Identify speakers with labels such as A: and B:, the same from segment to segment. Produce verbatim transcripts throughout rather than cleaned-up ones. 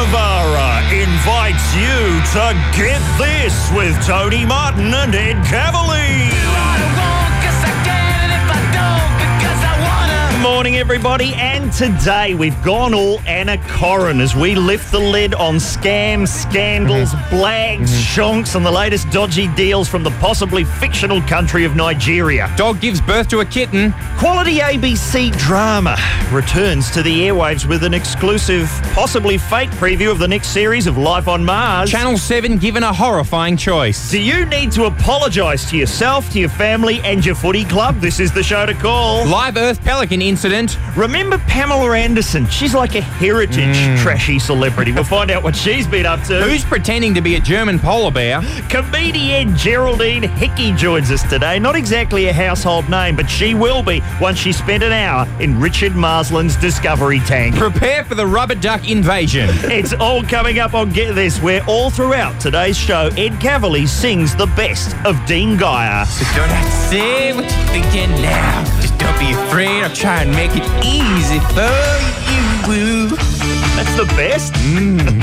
A: Guevara invites you to Get This with Tony Martin and Ed Cavalier. Good morning, everybody, and today we've gone all Anna Corrin as we lift the lid on scams, scandals, mm-hmm. blags, mm-hmm. shonks, and the latest dodgy deals from the possibly fictional country of Nigeria.
B: Dog gives birth to a kitten.
A: Quality A B C drama returns to the airwaves with an exclusive, possibly fake preview of the next series of Life on Mars.
B: Channel seven given a horrifying choice.
A: Do you need to apologise to yourself, to your family, and your footy club? This is the show to call.
B: Live Earth Pelican incident.
A: Remember Pamela Anderson? She's like a heritage mm. trashy celebrity. We'll find out what she's been up to.
B: Who's pretending to be a German polar bear?
A: Comedian Geraldine Hickey joins us today. Not exactly a household name, but she will be once she spent an hour in Richard Marsland's Discovery Tank.
B: Prepare for the rubber duck invasion.
A: It's all coming up on Get This, where all throughout today's show, Ed Cavalier sings the best of Dean Geyer.
B: So don't have to say what you're thinking now. Just don't be afraid. I'll try and make it easy for you.
A: That's the best?
B: Mm.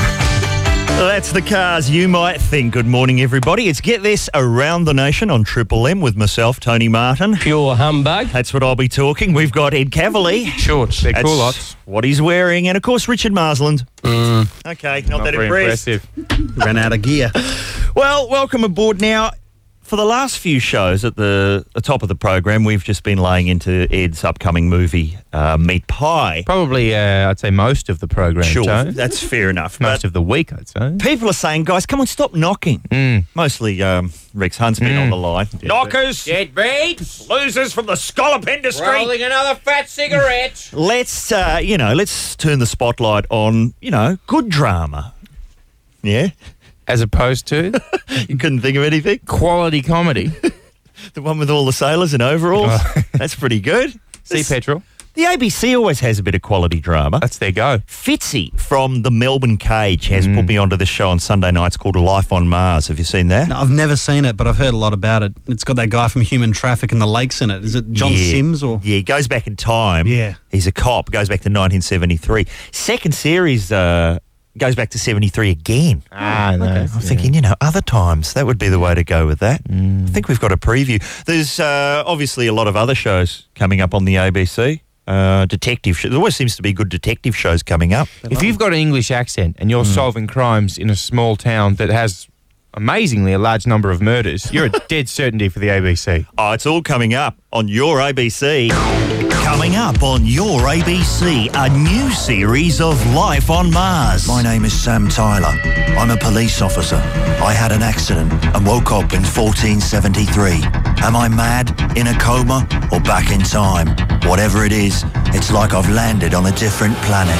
A: That's the cars you might think. Good morning, everybody. It's Get This Around the Nation on Triple M with myself, Tony Martin.
C: Pure humbug.
A: That's what I'll be talking. We've got Ed Cavalier.
B: Shorts. They're cool lots.
A: What he's wearing. And, of course, Richard Marsland.
C: Mm.
A: Okay, not,
B: not
A: that
B: very
A: impressed.
B: impressive.
C: Ran out of gear.
A: Well, welcome aboard now. For the last few shows at the, the top of the program, we've just been laying into Ed's upcoming movie, uh, Meat Pie.
B: Probably, uh, I'd say most of the program,
A: Sure,
B: Joe.
A: that's fair enough.
B: Most of the week, I'd say.
A: People are saying, guys, come on, stop knocking.
B: Mm.
A: Mostly um, Rex Hunt's been
B: Mm.
A: on the line.
B: Dead
A: Knockers!
B: Deadbeats!
A: Losers from the scallop industry!
B: Rolling another fat cigarette!
A: Let's, uh, you know, let's turn the spotlight on, you know, good drama. Yeah?
B: As opposed to?
A: You couldn't think of anything?
B: Quality comedy.
A: The one with all the sailors in overalls?
B: Oh.
A: That's pretty good.
B: Sea
A: This-
B: Petrol.
A: The A B C always has a bit of quality drama.
B: That's their go.
A: Fitzy from the Melbourne Cage has
B: Mm.
A: put me onto this show on Sunday nights called Life on Mars. Have you seen that?
C: No, I've never seen it, but I've heard a lot about it. It's got that guy from Human Traffic and the Lakes in it. Is it John
A: Yeah.
C: Sims or?
A: Yeah, he goes back in time.
C: Yeah.
A: He's a cop, goes back to nineteen seventy-three. Second series uh, goes back to seventy-three again.
B: Ah, no.
C: okay.
A: I'm thinking, you know, other times, that would be the way to go with that.
B: Mm.
A: I think we've got a preview. There's uh, obviously a lot of other shows coming up on the A B C. Uh, detective shows. There always seems to be good detective shows coming up.
B: If you've got an English accent and you're
A: Mm.
B: solving crimes in a small town that has amazingly a large number of murders, you're a dead certainty for the A B C.
A: Oh, it's all coming up on your A B C. Coming up on your A B C, a new series of Life on Mars.
D: My name is Sam Tyler. I'm a police officer. I had an accident and woke up in fourteen seventy-three. Am I mad, in a coma, or back in time? Whatever it is, it's like I've landed on a different planet.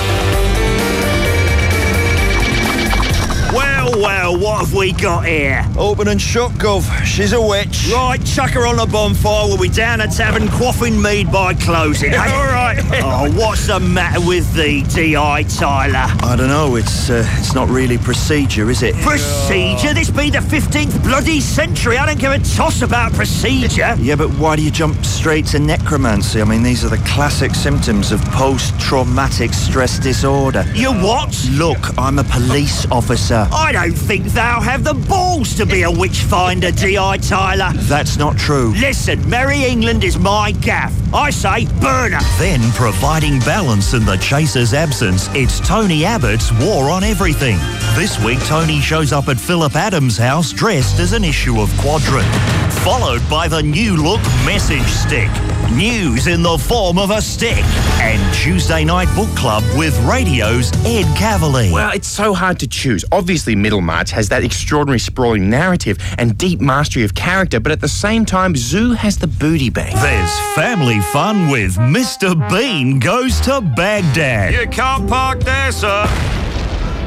A: Well, well, what have we got here?
D: Open and shut, Gov. She's a witch.
A: Right, chuck her on the bonfire. We'll be down a tavern quaffing mead by closing. Hey, all right. Oh, what's the matter with thee, D I Tyler?
D: I don't know. It's uh, it's not really procedure, is it?
A: Procedure? This be the fifteenth bloody century. I don't give a toss about procedure.
D: Yeah, but why do you jump straight to necromancy? I mean, these are the classic symptoms of post-traumatic stress disorder.
A: You what?
D: Look, I'm a police officer.
A: I don't think thou have the balls to be a witch finder, D I Tyler.
D: That's not true.
A: Listen, Merry England is my gaff. I say burn her.
E: Then, providing balance in the chaser's absence, it's Tony Abbott's War on Everything. This week, Tony shows up at Philip Adams' house dressed as an issue of Quadrant, followed by the new look message stick. News in the form of a stick. And Tuesday Night Book Club with radio's Ed Cavalier.
F: Well, it's so hard to choose. Obviously, Middlemarch has that extraordinary sprawling narrative and deep mastery of character, but at the same time, Zoo has the booty bang.
E: There's family fun with Mister Bean Goes to Baghdad.
A: You can't park there, sir.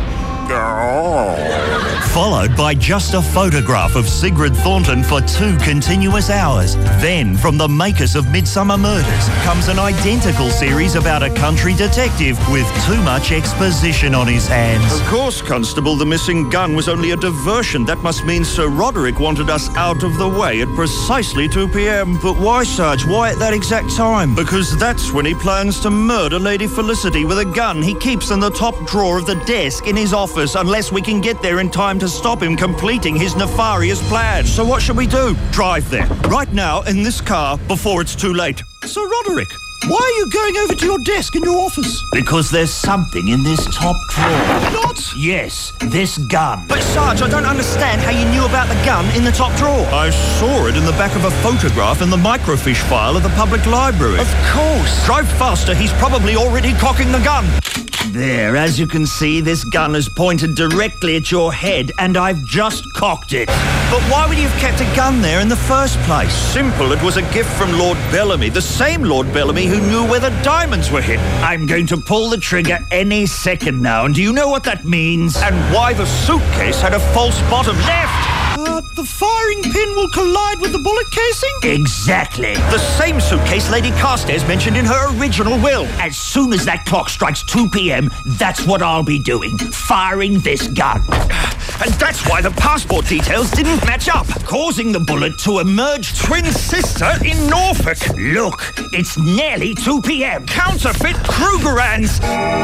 E: Followed by just a photograph of Sigrid Thornton for two continuous hours. Then, from the makers of Midsummer Murders, comes an identical series about a country detective with too much exposition on his hands.
G: Of course, Constable, the missing gun was only a diversion. That must mean Sir Roderick wanted us out of the way at precisely two p.m.
E: But why, Sarge? Why at that exact time?
G: Because that's when he plans to murder Lady Felicity with a gun he keeps in the top drawer of the desk in his office, unless we can get there in time to stop him completing his nefarious plan.
E: So what should we do?
G: Drive there, right now, in this car, before it's too late.
E: Sir Roderick, why are you going over to your desk in your office?
D: Because there's something in this top drawer.
E: Not?
D: Yes, this gun.
E: But Sarge, I don't understand how you knew about the gun in the top drawer.
G: I saw it in the back of a photograph in the microfiche file of the public library.
E: Of course.
G: Drive faster, he's probably already cocking the gun.
E: There, as you can see, this gun is pointed directly at your head, and I've just cocked it. But why would you have kept a gun there in the first place?
G: Simple, it was a gift from Lord Bellamy, the same Lord Bellamy who knew where the diamonds were hidden.
E: I'm going to pull the trigger any second now, and do you know what that means?
G: And why the suitcase had a false bottom. Left!
E: Uh, the firing pin will collide with the bullet casing? Exactly.
G: The same suitcase Lady Carstairs mentioned in her original will.
E: As soon as that clock strikes two p.m, that's what I'll be doing, firing this gun.
G: And that's why the passport details didn't match up,
E: causing the bullet to emerge
G: twin sister in Norfolk.
E: Look, it's nearly two p.m.
G: Counterfeit Krugerrands.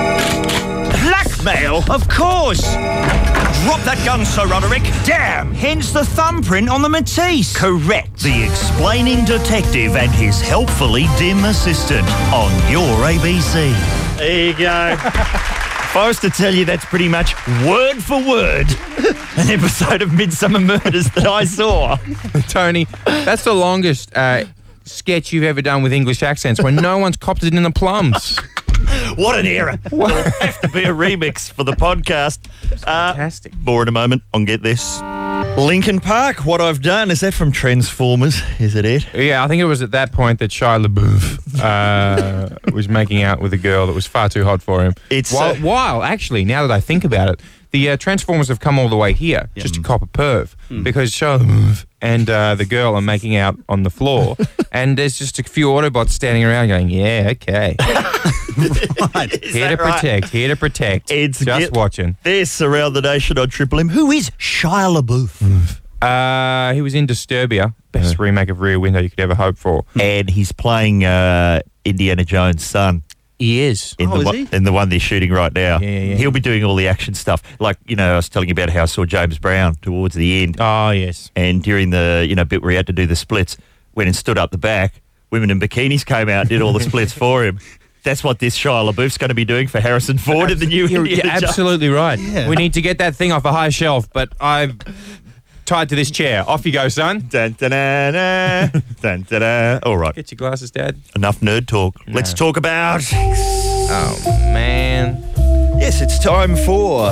G: Blackmail,
E: of course.
G: Drop that gun, Sir Roderick.
E: Damn, hence the thumbprint on the Matisse.
G: Correct.
E: The explaining detective and his helpfully dim assistant on your A B C.
A: There you go. If I was to tell you that's pretty much word for word an episode of Midsummer Murders that I saw.
B: Tony, that's the longest uh, sketch you've ever done with English accents when no one's copped it in the plums.
A: What an era. It'll have to be a remix for the podcast. Uh,
B: Fantastic.
A: More in a moment on Get This. Linkin Park, What I've Done. Is that from Transformers? Is it it?
B: Yeah, I think it was at that point that Shia LaBeouf uh, was making out with a girl that was far too hot for him.
A: It's
B: while,
A: uh,
B: while actually, now that I think about it, the uh, Transformers have come all the way here just to cop a perv
A: Mm.
B: because Shia LaBeouf and uh, the girl are making out on the floor and there's just a few Autobots standing around going, yeah, okay.
A: Right. Is
B: Here to
A: that right?
B: protect, here to protect.
A: It's
B: just
A: get
B: watching.
A: This around the nation on Triple M. Who is Shia LaBeouf?
B: Uh, he was in Disturbia, best remake of Rear Window you could ever hope for.
A: And he's playing uh, Indiana Jones' son.
B: He is.
A: In,
C: Oh,
A: the
C: is
A: one,
C: he?
A: in the one they're shooting right now.
B: Yeah, yeah, yeah.
A: He'll be doing all the action stuff. Like, you know, I was telling you about how I saw James Brown towards the end.
B: Oh, yes.
A: And during the, you know, bit where he had to do the splits, went and stood up the back, women in bikinis came out and did all the splits for him. That's what this Shia LaBeouf's going to be doing for Harrison Ford in the new
B: You're,
A: Indiana
B: you're
A: Jones.
B: absolutely right.
C: Yeah.
B: We need to get that thing off a high shelf, but I've tied to this chair. Off you go, son.
A: Dun, dun, dun, dun, dun, dun, dun. All right,
B: Get your glasses, Dad.
A: enough nerd talk. Let's talk about...
B: Oh, man.
A: Yes, it's time for...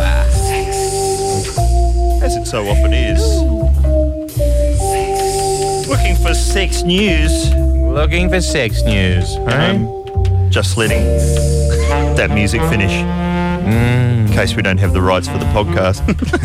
A: As it so often is. Looking for sex news.
B: Looking for sex news. Right?
A: Um, just letting that music finish. In case we don't have the rights for the podcast.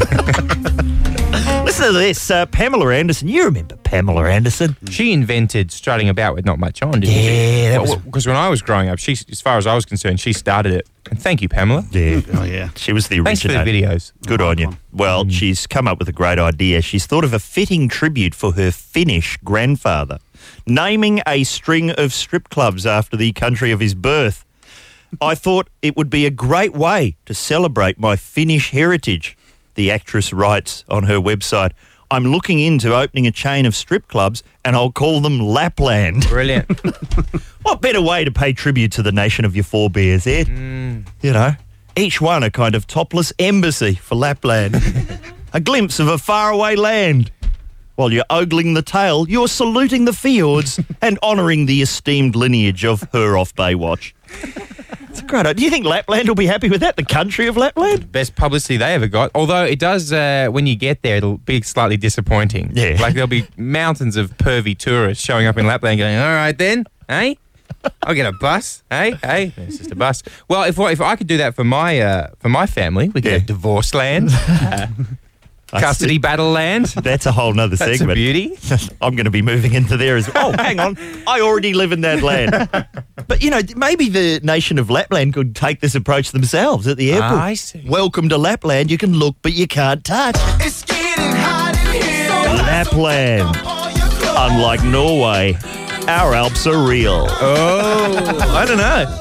A: Listen to this. Uh, Pamela Anderson. You remember Pamela Anderson?
B: She invented strutting about with not much on, didn't she?
A: Yeah, that was...
B: Because when I was growing up, she, as far as I was concerned, she started it. And thank you, Pamela.
A: Yeah.
C: Oh, yeah.
A: She was the
B: Thanks for the
A: originator.
B: videos.
A: Good on you. Well, she's come up with a great idea. She's thought of a fitting tribute for her Finnish grandfather, naming a string of strip clubs after the country of his birth. I thought it would be a great way to celebrate my Finnish heritage. The actress writes on her website, I'm looking into opening a chain of strip clubs and I'll call them Lapland.
B: Brilliant.
A: What better way to pay tribute to the nation of your forebears, Ed? Mm. You know, each one a kind of topless embassy for Lapland. A glimpse of a faraway land. While you're ogling the tail, you're saluting the fjords and honouring the esteemed lineage of her off Baywatch. It's a great idea. Do you think Lapland will be happy with that, the country of Lapland?
B: Best publicity they ever got. Although it does, uh, when you get there, it'll be slightly disappointing.
A: Yeah.
B: Like there'll be mountains of pervy tourists showing up in Lapland going, all right then, eh? I'll get a bus. Hey, hey, it's just a bus. Well, if if I could do that for my uh, for my family, we could
A: Yeah.
B: have divorce land, uh, custody battle land.
A: That's a whole nother
B: That's
A: segment.
B: a beauty.
A: I'm going to be moving into there as well. Oh, hang on. I already live in that land. But, you know, maybe the nation of Lapland could take this approach themselves at the airport.
B: I see.
A: Welcome to Lapland. You can look, but you can't touch.
H: It's getting hot in here.
A: Lapland. Unlike Norway, our Alps are real.
B: Oh,
A: I don't know.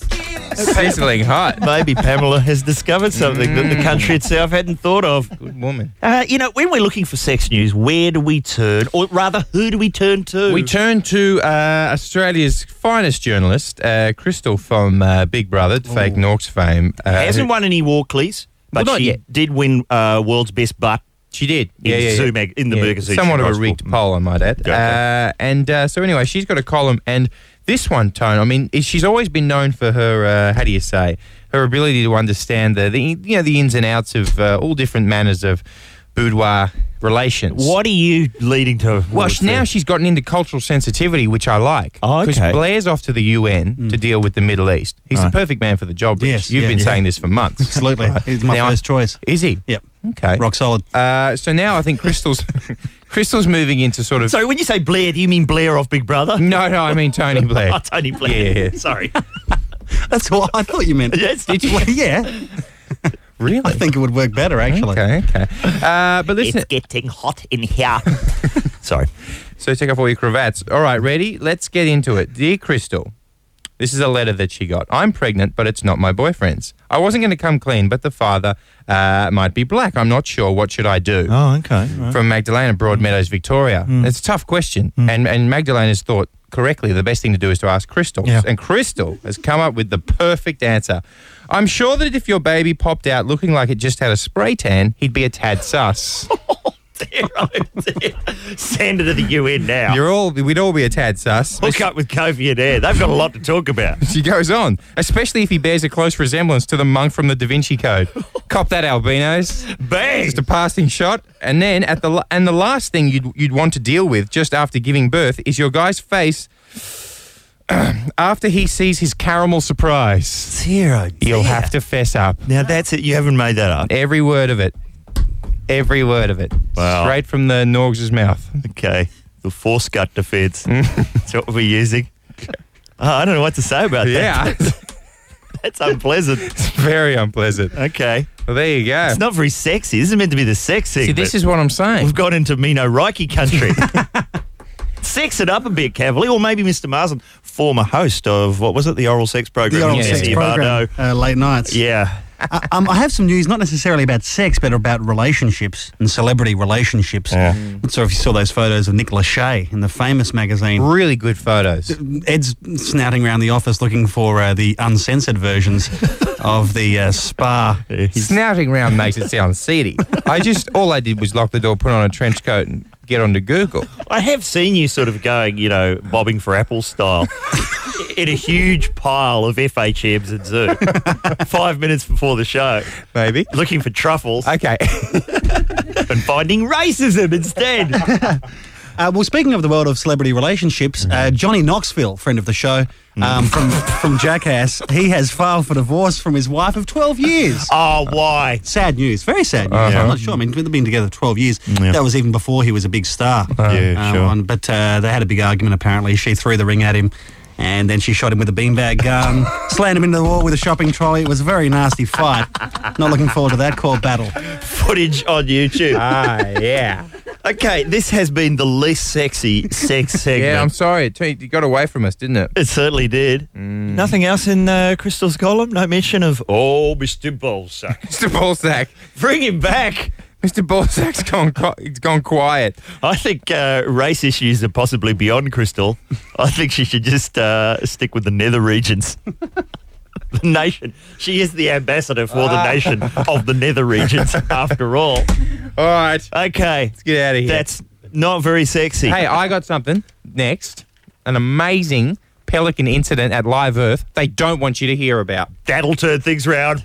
B: sizzling hot.
A: Maybe Pamela has discovered something that the country itself hadn't thought of.
B: Good woman.
A: Uh, you know, when we're looking for sex news, where do we turn? Or rather, who do we turn to?
B: We turn to uh, Australia's finest journalist, uh, Crystal from uh, Big Brother, Fake Norks fame. Uh,
A: hasn't
B: who-
A: won any Walkleys, but
B: Well, not
A: she
B: yet.
A: did win uh, World's Best Butt.
B: She did.
A: In
B: Yeah, yeah,
A: Zoo
B: yeah.
A: mag- in the
B: yeah.
A: magazine
B: Somewhat
A: she
B: of a
A: writes for.
B: rigged poll, I might add.
A: Okay.
B: Uh, and uh, so anyway, she's got a column, and this one, Tone, I mean, is- she's always been known for her, uh, how do you say, her ability to understand the, the you know, the ins and outs of uh, all different manners of boudoir relations.
A: What are you leading to?
B: Well, sh- now she's gotten into cultural sensitivity, which I like.
A: Oh,
B: Because
A: okay.
B: Blair's off to the U N to deal with the Middle East. He's the perfect man for the job, Rich.
C: Yes,
B: You've
C: yeah,
B: been
C: yeah.
B: saying this for months.
C: Absolutely. He's my
B: Now-
C: first choice.
B: Is he?
C: Yep.
B: Okay.
C: Rock solid.
B: Uh, so now I think Crystal's Crystal's moving into sort of.
A: So when you say Blair, do you mean Blair off Big Brother?
B: no, no, I mean Tony Blair.
A: Oh, Tony Blair.
B: Yeah, yeah.
A: Sorry.
C: That's what I thought you meant.
A: Yes.
C: Did you? Yeah.
B: Really?
C: I think it would work better, actually.
B: Okay, okay. Uh, but listen,
A: It's getting hot in here. Sorry.
B: so take off all your cravats. All right, ready? Let's get into it. Dear Crystal, this is a letter that she got. I'm pregnant, but it's not my boyfriend's. I wasn't going to come clean, but the father uh, might be black. I'm not sure. What should I do?
A: Oh, okay. Right.
B: From Magdalena, Broadmeadows, Victoria. It's a tough question. And, and Magdalena's thought correctly the best thing to do is to ask Crystal.
A: Yeah.
B: And Crystal has come up with the perfect answer. I'm sure that if your baby popped out looking like it just had a spray tan, he'd be a tad sus.
A: Dear, oh dear. Send it to the U N now.
B: You're all, we'd all be a tad sus.
A: Hook up with Kofi and Air. They've got a lot to talk about.
B: She goes on, especially if he bears a close resemblance to the monk from the Da Vinci Code. Cop that, albinos.
A: Bang!
B: Just a passing shot, and then at the la- and the last thing you'd you'd want to deal with just after giving birth is your guy's face after he sees his caramel surprise.
A: Zero.
B: You'll have to fess up.
A: Now that's it. You haven't made that up.
B: Every word of it. Every word of it.
A: Wow.
B: Straight from the Norgs' mouth.
A: Okay. The force gut defense. That's what we're using. Oh, I don't know what to say about that.
B: Yeah.
A: That's unpleasant.
B: It's very unpleasant.
A: Okay.
B: Well, there you go.
A: It's not very sexy. This is meant to be the sex
B: See,
A: segment.
B: this is what I'm saying.
A: We've got into Mino Reiki country. Sex it up a bit, Cavalier, or maybe Mister Marsden, former host of, what was it, the oral sex program?
C: The oral
B: Yeah,
C: sex
B: yeah,
C: program, uh, late nights.
A: Yeah.
C: Uh, um, I have some news, not necessarily about sex, but about relationships and celebrity relationships.
A: Yeah.
C: Not sure if you saw those photos of Nick Lachey in the Famous magazine.
B: Really good photos.
C: Ed's snouting around the office looking for uh, the uncensored versions of the uh, spa.
B: Snouting around makes it sound seedy. I just, all I did was lock the door, put on a trench coat and get onto Google.
A: I have seen you sort of going, you know, bobbing for apples style in a huge pile of F H Ms at Zoo five minutes before the show,
B: Maybe.
A: looking for truffles
B: Okay.
A: and finding racism instead.
C: Uh, well, speaking of the world of celebrity relationships, uh, Johnny Knoxville, friend of the show, um, from from Jackass, he has filed for divorce from his wife of twelve years.
A: Oh, why?
C: Sad news, very sad news.
B: Uh-huh.
C: I'm not sure. I mean, they've been together twelve years.
A: Yeah.
C: That was even before he was a big star.
A: Yeah,
C: Uh,
A: sure.
C: on- but uh, they had a big argument, apparently. She threw the ring at him, and then she shot him with a beanbag gun, slammed him into the wall with a shopping trolley. It was a very nasty fight. Not looking forward to that court battle.
A: Footage on YouTube.
B: Ah, yeah.
A: Okay, this has been the least sexy sex segment.
B: Yeah, I'm sorry. It, it got away from us, didn't it?
A: It certainly did. Nothing else in uh, Crystal's column? No mention of, oh, Mister Bolsack.
B: Mister Ballsack.
A: Bring him back.
B: Mister Ballsack's gone, qui- he's gone quiet.
A: I think uh, race issues are possibly beyond Crystal. I think she should just uh, stick with the nether regions. The nation. She is the ambassador for the nation of the nether regions, after all.
B: All right.
A: Okay.
B: Let's get out of here.
A: That's not very sexy.
B: Hey, I got something next. An amazing pelican incident at Live Earth they don't want you to hear about.
A: That'll turn things round.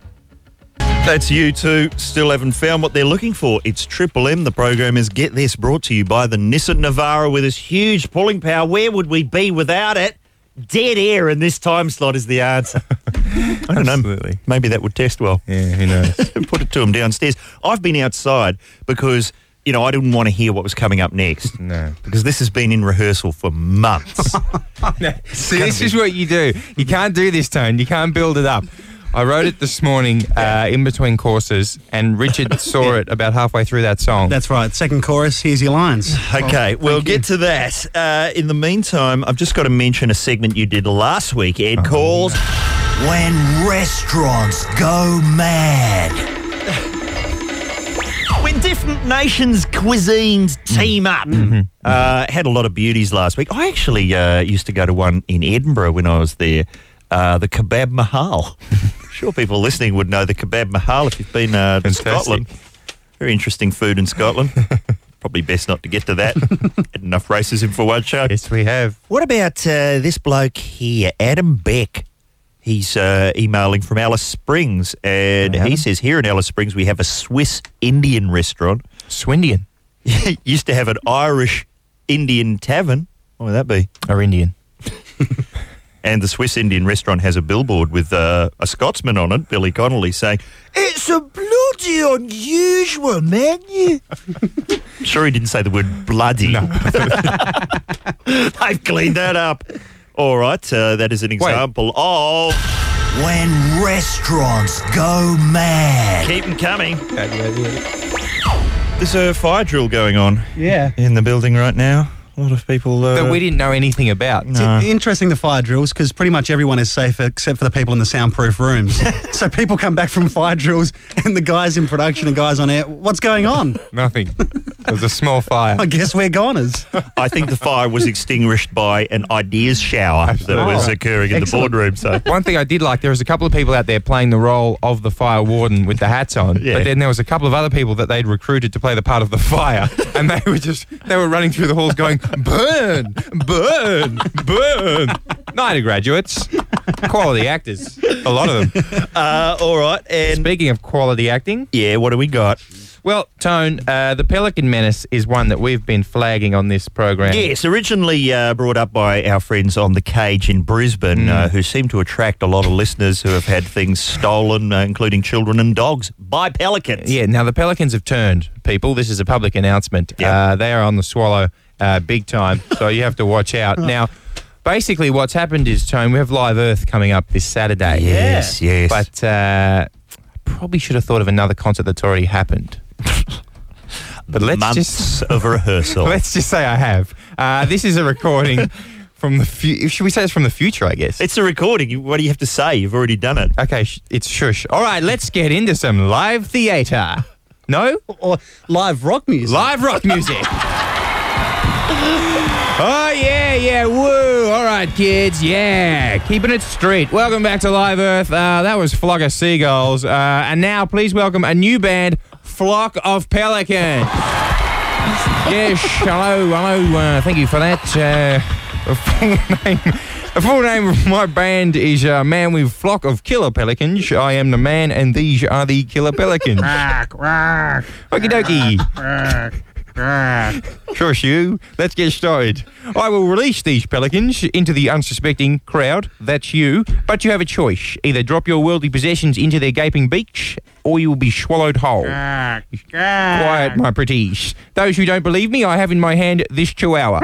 A: That's you two. Still haven't found what they're looking for. It's Triple M. The program is Get This, brought to you by the Nissan Navara with its huge pulling power. Where would we be without it? dead air in this time slot is the answer. I don't know.
B: Absolutely.
A: Maybe that would test well.
B: Yeah, who knows?
A: Put it to him downstairs. I've been outside because, you know, I didn't want to hear what was coming up next.
B: No.
A: Because this has been in rehearsal for months.
B: See, this is what you do. You can't do this, Tone. You can't build it up. I wrote it this morning uh, in between courses, and Richard saw it about halfway through that song.
C: That's right. Second chorus, here's your lines.
A: Okay, we'll get to that. Uh, in the meantime, I've just got to mention a segment you did last week, Ed, called
D: When Restaurants Go Mad.
A: When Different Nations Cuisines Team Up.
B: Mm-hmm.
A: Uh, had a lot of beauties last week. I actually uh, used to go to one in Edinburgh when I was there, uh, the Kebab Mahal. Sure people listening would know the Kebab Mahal if you've been uh, to
B: Fantastic.
A: Scotland. Very interesting food in Scotland. Probably best not to get to that. Had enough racism for one show.
B: Yes, we have.
A: What about uh, this bloke here, Adam Beck? He's uh, emailing from Alice Springs, and
B: Adam?
A: he says, here in Alice Springs we have a Swiss Indian restaurant.
B: Swindian.
A: Used to have an Irish Indian tavern. What would that be?
B: Or Indian.
A: And the Swiss Indian restaurant has a billboard with uh, a Scotsman on it, Billy Connolly, saying, "It's a bloody unusual menu." I'm sure he didn't say the word bloody.
B: No.
A: They've cleaned that up. All right, uh, that is an example of...
D: When Restaurants Go Mad.
A: Keep them coming. There's a fire drill going on
C: Yeah.
A: in the building right now. A lot of people... Uh,
B: That we didn't know anything about.
A: No.
C: Interesting, the fire drills, because pretty much everyone is safe except for the people in the soundproof rooms. So people come back from fire drills and the guys in production and guys on air, what's going on?
B: Nothing. It was a small fire.
C: I guess we're goners.
A: I think the fire was extinguished by an ideas shower that was occurring in
C: Excellent.
A: the boardroom. So
B: One thing I did like, there was a couple of people out there playing the role of the fire warden with the hats on,
A: Yeah.
B: but then there was a couple of other people that they'd recruited to play the part of the fire, and they were just, they were running through the halls going, burn, burn, burn. Night graduates, quality actors, a lot of them.
A: uh, all right, and
B: Speaking of quality acting,
A: yeah, what do we got?
B: well, Tone, uh, the Pelican Menace is one that we've been flagging on this program.
A: Yes, originally uh, brought up by our friends on The Cage in Brisbane,
B: Mm.
A: uh, who seem to attract a lot of listeners who have had things stolen, uh, including children and dogs, by pelicans.
B: Yeah, now the Pelicans have turned, people. This is a public announcement.
A: Yep.
B: Uh, they are on the swallow uh, big time, so you have to watch out. Now, basically what's happened is, Tone, we have Live Earth coming up this Saturday.
A: Yes, yes.
B: But uh, probably should have thought of another concert that's already happened. But let's
A: Months
B: just
A: of rehearsal.
B: let's just say I have. Uh, this is a recording from the fu- should we say it's from the future, I guess.
A: It's a recording. You- What do you have to say? You've already done it.
B: Okay, sh- it's shush. All right, let's get into some live theatre. No?
C: Or live rock music.
B: Live rock music. Oh, yeah, yeah, woo. All right, kids, yeah. Keeping it straight. Welcome back to Live Earth. Uh, that was Flock of Seagulls. Uh, and now, please welcome a new band, Flock of Pelicans. Yes, hello, hello. Uh, thank you for that. Uh, the full name... The full name of my band is uh, Man with Flock of Killer Pelicans. I am the man, and these are the Killer Pelicans. Okie dokie. Shush you. Let's get started. I will release these pelicans into the unsuspecting crowd. That's you. But you have a choice. Either drop your worldly possessions into their gaping beaks, or you will be swallowed whole. Quiet, my pretties. Those who don't believe me, I have in my hand this chihuahua.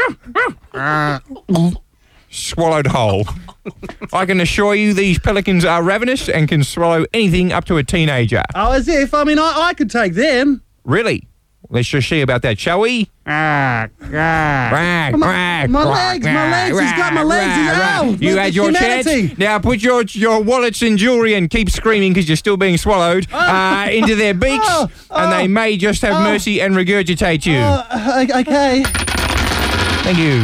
B: Swallowed whole. I can assure you these pelicans are ravenous and can swallow anything up to a teenager.
C: Oh, as if, I mean, I, I could take them.
B: Really? Let's just see about that, shall we?
C: My, my legs, my legs, he's got my legs, he's out.
B: You
C: Look,
B: had your
C: humanity.
B: chance. Now put your your wallets and jewellery and keep screaming because you're still being swallowed uh, into their beaks,
C: Oh,
B: and
C: oh,
B: they may just have
C: oh.
B: mercy and regurgitate you.
C: Uh, okay.
B: Thank you.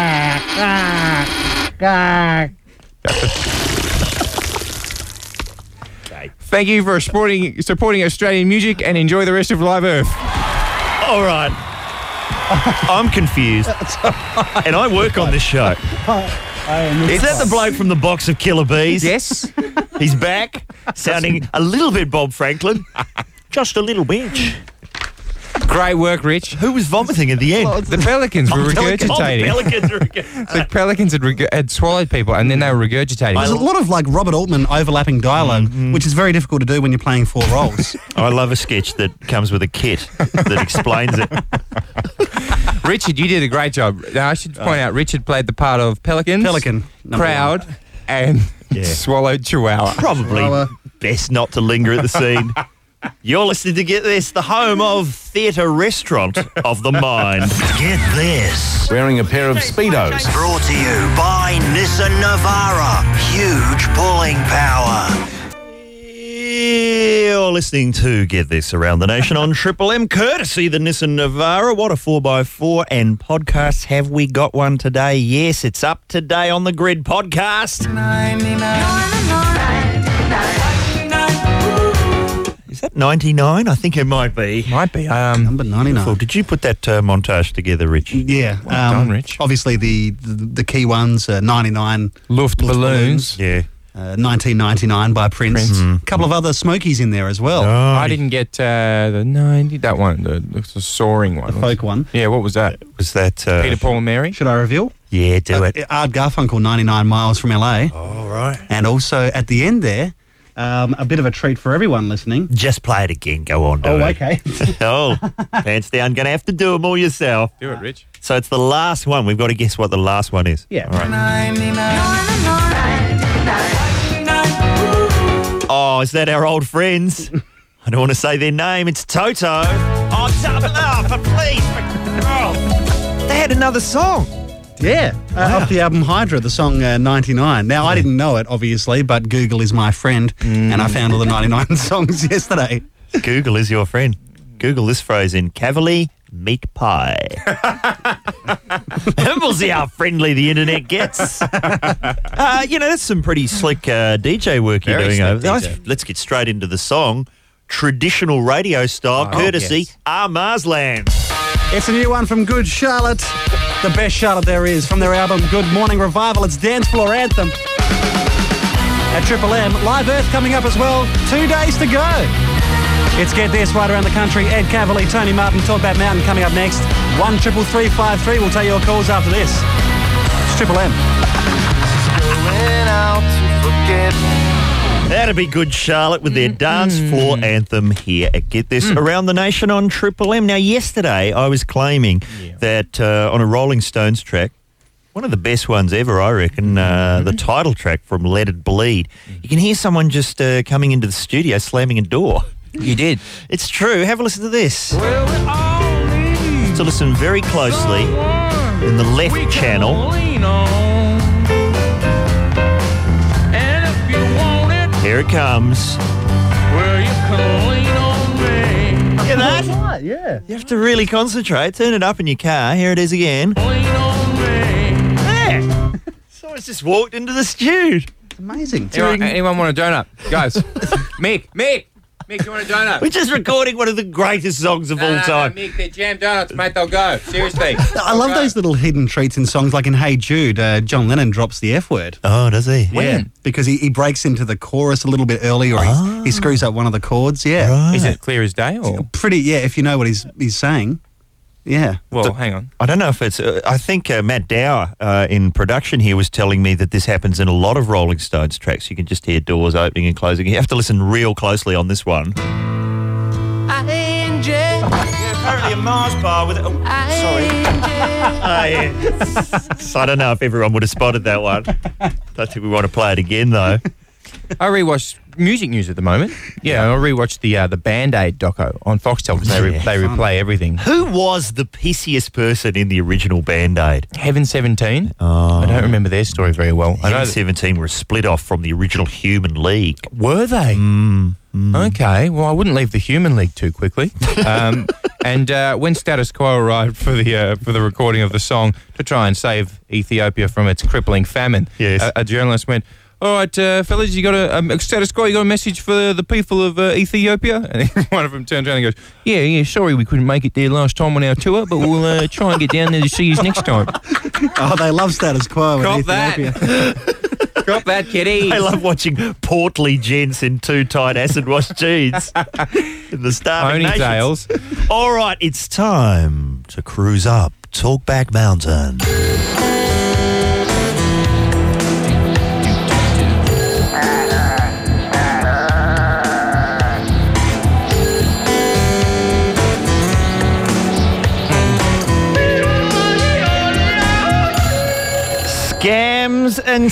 B: Thank you for supporting supporting Australian music, and enjoy the rest of Live Earth.
A: All right. I'm confused. And I work on this show. Is that the bloke from the box of Killer Bees?
B: Yes.
A: He's back, sounding a little bit Bob Franklin. Just a little bit.
B: Great work, Rich.
A: Who was vomiting at the end?
B: The pelicans were
A: Oh, pelican-
B: regurgitating.
A: Oh, the pelicans were regurgitating.
B: The pelicans had, reg- had swallowed people, and then they were regurgitating.
C: There's a lot of like Robert Altman overlapping dialogue,
A: Mm-hmm.
C: which is very difficult to do when you're playing four roles.
A: I love a sketch that comes with a kit that explains it.
B: Richard, you did a great job. Now, I should point out, Richard played the part of pelicans,
C: Pelican, number
B: crowd, and
A: Yeah.
B: swallowed chihuahua.
A: Probably
C: Chihuahua.
A: best not to linger at the scene. You're listening to Get This, the home of Theatre Restaurant of the Mind.
E: Get this.
I: Wearing a pair of Speedos.
E: Brought to you by Nissan Navara. Huge pulling power.
A: You're listening to Get This Around the Nation on Triple M, courtesy the Nissan Navara. What a four by four and podcast. Have we got one today? Yes, it's up today on the Grid podcast. Is that ninety-nine? I think it might be.
B: Might be. Um,
C: Number ninety-nine.
A: Well, did you put that uh, montage together, Rich?
C: Yeah. um,
B: Well done, Rich.
C: Obviously, the, the, the key ones, uh, ninety-nine.
B: Luft balloons.
A: Yeah.
C: Uh, nineteen ninety-nine by Prince.
B: Prince.
C: A couple of other Smokies in there as well.
B: I didn't get uh, the ninety. That one, the, the soaring one.
C: The folk one.
B: Yeah, what was that?
A: Was that... Uh,
B: Peter, Paul, and Mary.
C: Should I reveal?
A: Yeah, do it.
C: Uh, Art Garfunkel, ninety-nine miles from L A.
A: All right.
C: And also at the end there, um, a bit of a treat for everyone listening.
A: Just play it again. Go on, do
C: Oh,
A: it.
C: okay.
A: Oh, pants down. Going to have to do them all yourself.
B: Do it, Rich.
A: So it's the last one. We've got to guess what the last one is.
C: Yeah.
A: All right. Oh, is that our old friends? I don't want to say their name. It's Toto. Oh, shut up, oh, please. Oh. They had another song.
C: Yeah, uh, off the album Hydra, the song uh, ninety-nine. Now, I didn't know it, obviously, but Google is my friend, and I found all the ninety-nine songs yesterday.
A: Google is your friend. Google this phrase in Cavalier meat pie. And we'll see how friendly the internet gets. Uh, you know, that's some pretty slick uh, D J work you're
B: Very
A: doing
B: slick
A: over there.
B: D J.
A: Let's, let's get straight into the song. Traditional radio style,
B: Oh,
A: courtesy
B: yes.
A: R. Marsland.
C: It's a new one from Good Charlotte, the best Charlotte there is, from their album Good Morning Revival. It's Dance Floor Anthem. At Triple M, Live Earth coming up as well. Two days to go. It's Get This right around the country. Ed Cavalier, Tony Martin, Talk About Mountain coming up next. One triple three five three. We'll take your calls after this. It's Triple M.
A: That'd be Good Charlotte with their dance floor anthem here at Get This Around the Nation on Triple M. Now, yesterday I was claiming that uh, on a Rolling Stones track, one of the best ones ever, I reckon, uh, the title track from Let It Bleed, you can hear someone just uh, coming into the studio slamming a door.
B: You did.
A: It's true. Have a listen to this. To listen very closely in the left channel. Here it comes. Hear that?
C: Right, yeah.
A: You have to really concentrate. Turn it up in your car. Here it is again. There. Someone's just walked into the studio.
C: Amazing.
B: Anyone, anyone want a donut? Guys. Mick, Mick. Mick, you want a donut?
A: We're just recording one of the greatest songs of
B: No,
A: all
B: no, no,
A: time.
B: Mick, they're jam donuts, mate. They'll go. Seriously.
C: I love those little hidden treats in songs like in Hey Jude, uh, John Lennon drops the F word.
A: Oh, does he?
C: Yeah, because he, he breaks into the chorus a little bit early or he, he screws up one of the chords. Yeah.
B: Is it clear as day or?
C: Pretty, yeah, if you know what he's he's saying. Yeah.
B: Well, hang on.
A: I don't know if it's. Uh, I think uh, Matt Dower uh, in production here was telling me that this happens in a lot of Rolling Stones tracks. You can just hear doors opening and closing. You have to listen real closely on this one. Yeah, apparently a Mars bar with. Oh, sorry. Oh, yeah. So I don't know if everyone would have spotted that one. Don't think we want to play it again though.
B: I rewatch music news at the moment. Yeah, I rewatched the uh, the Band-Aid doco on Foxtel because they, re-
A: Yeah,
B: they replay everything.
A: Who was the pissiest person in the original Band-Aid?
B: Heaven seventeen.
A: Oh.
B: I don't remember their story very well. I know
A: Heaven
B: that-
A: seventeen were a split off from the original Human League.
B: Were they?
A: Mm, mm.
B: Okay, well, I wouldn't leave the Human League too quickly. Um, and uh, when Status Quo arrived for the uh, for the recording of the song to try and save Ethiopia from its crippling famine,
A: Yes.
B: a, a journalist went, "All right, uh, fellas, you got a um, Status Quo, you got a message for the people of uh, Ethiopia?" And one of them turns around and goes, "Yeah, yeah, sorry we couldn't make it there last time on our tour, but we'll uh, try and get down there to see you next time."
C: Oh, they love status quo in
B: Cop that.
C: Ethiopia.
B: Drop that, kitty.
A: I love watching portly gents in too tight acid wash jeans in the starving nations.
B: Ponytails.
A: All right, it's time
D: To cruise up Talkback Mountain.
A: Scams and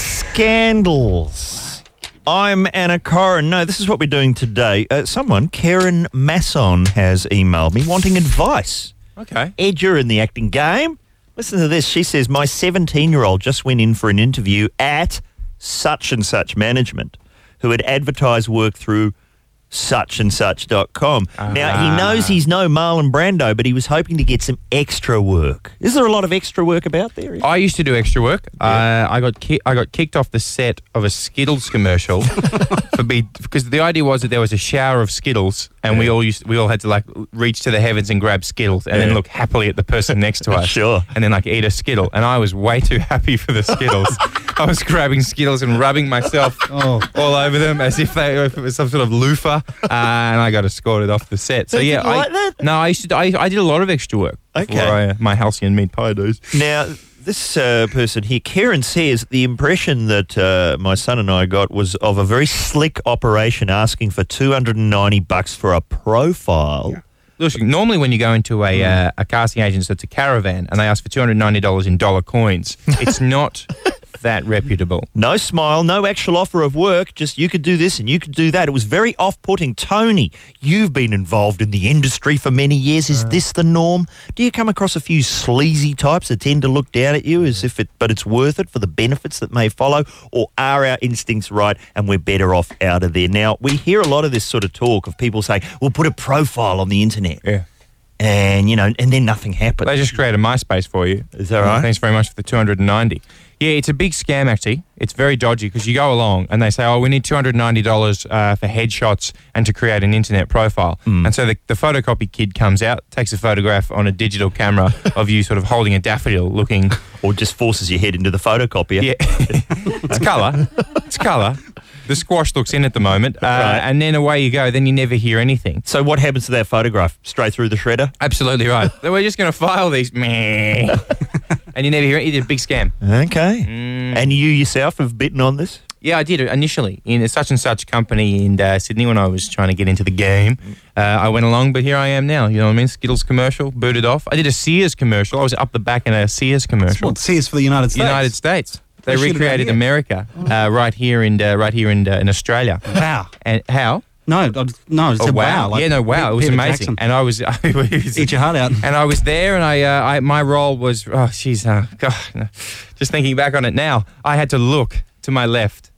A: scandals. I'm Anna Corrin. No, this is what we're doing today. Uh, someone, Karen Masson, has emailed me wanting advice.
B: Okay.
A: Ed, you're in the acting game. Listen to this. She says, my seventeen-year-old just went in for an interview at such and such management who had advertised work through such and such dot com.
B: Ah.
A: Now, he knows he's no Marlon Brando, but he was hoping to get some extra work. Is there a lot of extra work about there?
B: I used to do extra work. Uh, I got ki- I got kicked off the set of a Skittles commercial for be because the idea was that there was a shower of Skittles, and we all used we all had to like reach to the heavens and grab Skittles, and
A: Yeah.
B: then look happily at the person next to us,
A: Sure.
B: and then like eat a Skittle. And I was way too happy for the Skittles. I was grabbing Skittles and rubbing myself
C: Oh.
B: all over them as if they if it was some sort of loofah, uh, and I got escorted off the set. So
A: They
B: yeah,
A: didn't
B: I,
A: like that?
B: no, I used to. I, I did a lot of extra work.
A: Okay.
B: before I, uh, my halcyon meat pie days.
A: Now, this uh, person here, Karen, says the impression that uh, my son and I got was of a very slick operation asking for two hundred ninety bucks for a profile.
B: Listen, normally when you go into a uh, a casting agent, so it's a caravan, and they ask for two hundred ninety dollars in dollar coins, it's not that reputable.
A: No smile, no actual offer of work, just you could do this and you could do that. It was very off-putting. Tony, you've been involved in the industry for many years. Is this the norm? Do you come across a few sleazy types that tend to look down at you as if it, but it's worth it for the benefits that may follow? Or are our instincts right and we're better off out of there? Now, we hear a lot of this sort of talk of people saying, we'll put a profile on the internet.
B: Yeah.
A: And, you know, and then nothing happens.
B: They just create a MySpace for you.
A: Is that right?
B: Thanks very much for the two hundred ninety. Yeah, it's a big scam, actually. It's very dodgy because you go along and they say, oh, we need two hundred ninety dollars uh, for headshots and to create an internet profile. And so the, the photocopy kid comes out, takes a photograph on a digital camera of you sort of holding a daffodil looking...
A: Or just forces your head into the photocopier.
B: Yeah, it's colour. It's colour. The squash looks in at the moment. Uh,
A: Right.
B: And then away you go. Then you never hear anything.
A: So what happens to that photograph? Straight through the shredder?
B: Absolutely right. Then we're just going to file these. Meh. And you never hear it. It's a big scam.
A: Okay.
B: Mm.
A: And you yourself have bitten on this?
B: Yeah, I did it initially in a such and such company in uh, Sydney when I was trying to get into the game. Uh, I went along, but here I am now. You know what I mean? Skittles commercial, booted off. I did a Sears commercial. I was up the back in a Sears commercial.
C: What Sears for the United States?
B: United States. They
C: They should have
B: recreated
C: done here.
B: America uh, right here in uh, right here in uh, in Australia.
C: Wow.
B: And how?
C: No, I- no, it's
B: Oh,
C: a
B: wow.
C: wow. like
B: yeah, no, wow. It was
C: Peter
B: amazing.
C: Jackson.
B: And I was, I was
C: Eat your heart out.
B: and I was there, and I, uh, I my role was, oh, jeez, uh, God, no. Just thinking back on it now, I had to look to my left.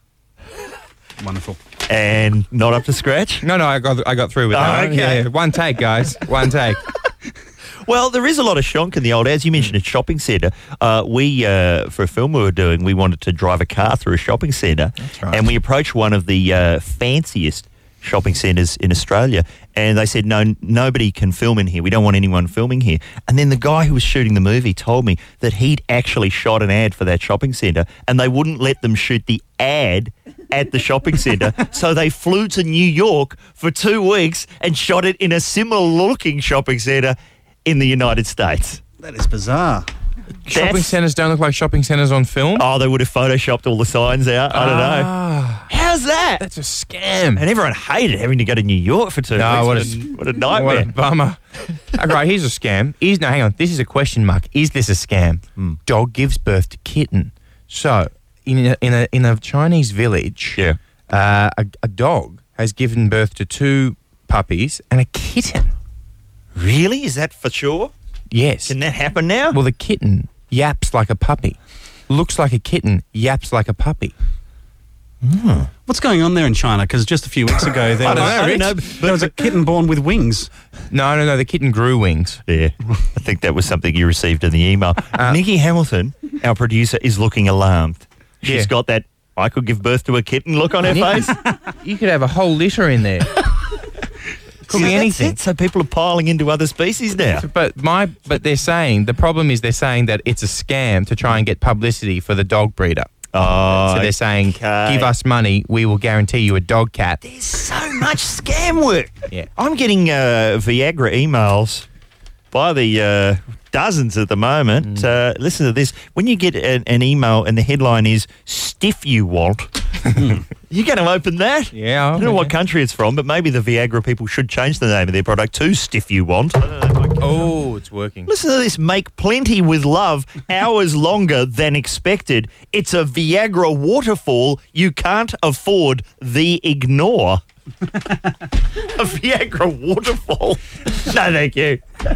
C: Wonderful.
A: And not up to scratch?
B: No, no, I got, I got through with
A: Oh,
B: that. one.
A: okay.
B: Yeah, one take, guys, one take.
A: Well, there is a lot of shonk in the old, as you mentioned, a shopping centre. Uh, we, uh, for a film we were doing, we wanted to drive a car through a shopping centre.
B: right.
A: And we approached one of the uh, fanciest shopping centres in Australia. And they said, no, nobody can film in here. We don't want anyone filming here. And then the guy who was shooting the movie told me that he'd actually shot an ad for that shopping centre and they wouldn't let them shoot the ad at the shopping centre. So they flew to New York for two weeks and shot it in a similar-looking shopping centre in the United States.
C: That is bizarre.
B: Shopping
A: That's-
B: centres don't look like shopping centres on film.
A: Oh, they would have photoshopped all the signs out. I don't know.
B: Ah,
A: How's that?
B: that's a scam.
A: And everyone hated having to go to New York for two
B: No,
A: weeks.
B: what a-
A: what a
B: What
A: nightmare.
B: a bummer. All right, here's a scam. Is no, hang on. This is a question mark. Is this a scam? Dog gives birth to kitten. So, in a, in a in a Chinese village,
A: Yeah.
B: uh, a, a dog has given birth to two puppies and a kitten.
A: Really? Is that for sure?
B: Yes.
A: Can that happen now?
B: Well, the kitten yaps like a puppy. Looks like a kitten, yaps like a puppy.
C: What's going on there in China? Because just a few weeks ago, there,
B: I don't
C: was,
B: know,
A: I don't know.
C: there was a kitten born with wings.
B: No, no, no. The kitten grew wings.
A: Yeah, I think that was something you received in the email. Nikki Hamilton, our producer, is looking alarmed. She's
B: Yeah.
A: got that I could give birth to a kitten look on her face.
B: You could have a whole litter in there. Could
A: See,
B: be
A: that's
B: anything.
A: it. So people are piling into other species now.
B: But my, but they're saying the problem is they're saying that it's a scam to try and get publicity for the dog breeder.
A: Oh,
B: So they're saying,
A: okay.
B: give us money, we will guarantee you a dog cat.
A: There's so much scam work.
B: Yeah.
A: I'm getting uh, Viagra emails by the uh, dozens at the moment.
B: Mm.
A: Uh, listen to this. When you get an, an email and the headline is "Stiff You Want," you're going to open that?
B: Yeah.
A: I don't know what country it's from, but maybe the Viagra people should change the name of their product to "Stiff You Want." I don't know, like-
B: Oh, it's working.
A: Listen to this. Make plenty with love hours longer than expected. It's a Viagra waterfall you can't afford. The ignore. A Viagra waterfall. No, thank you.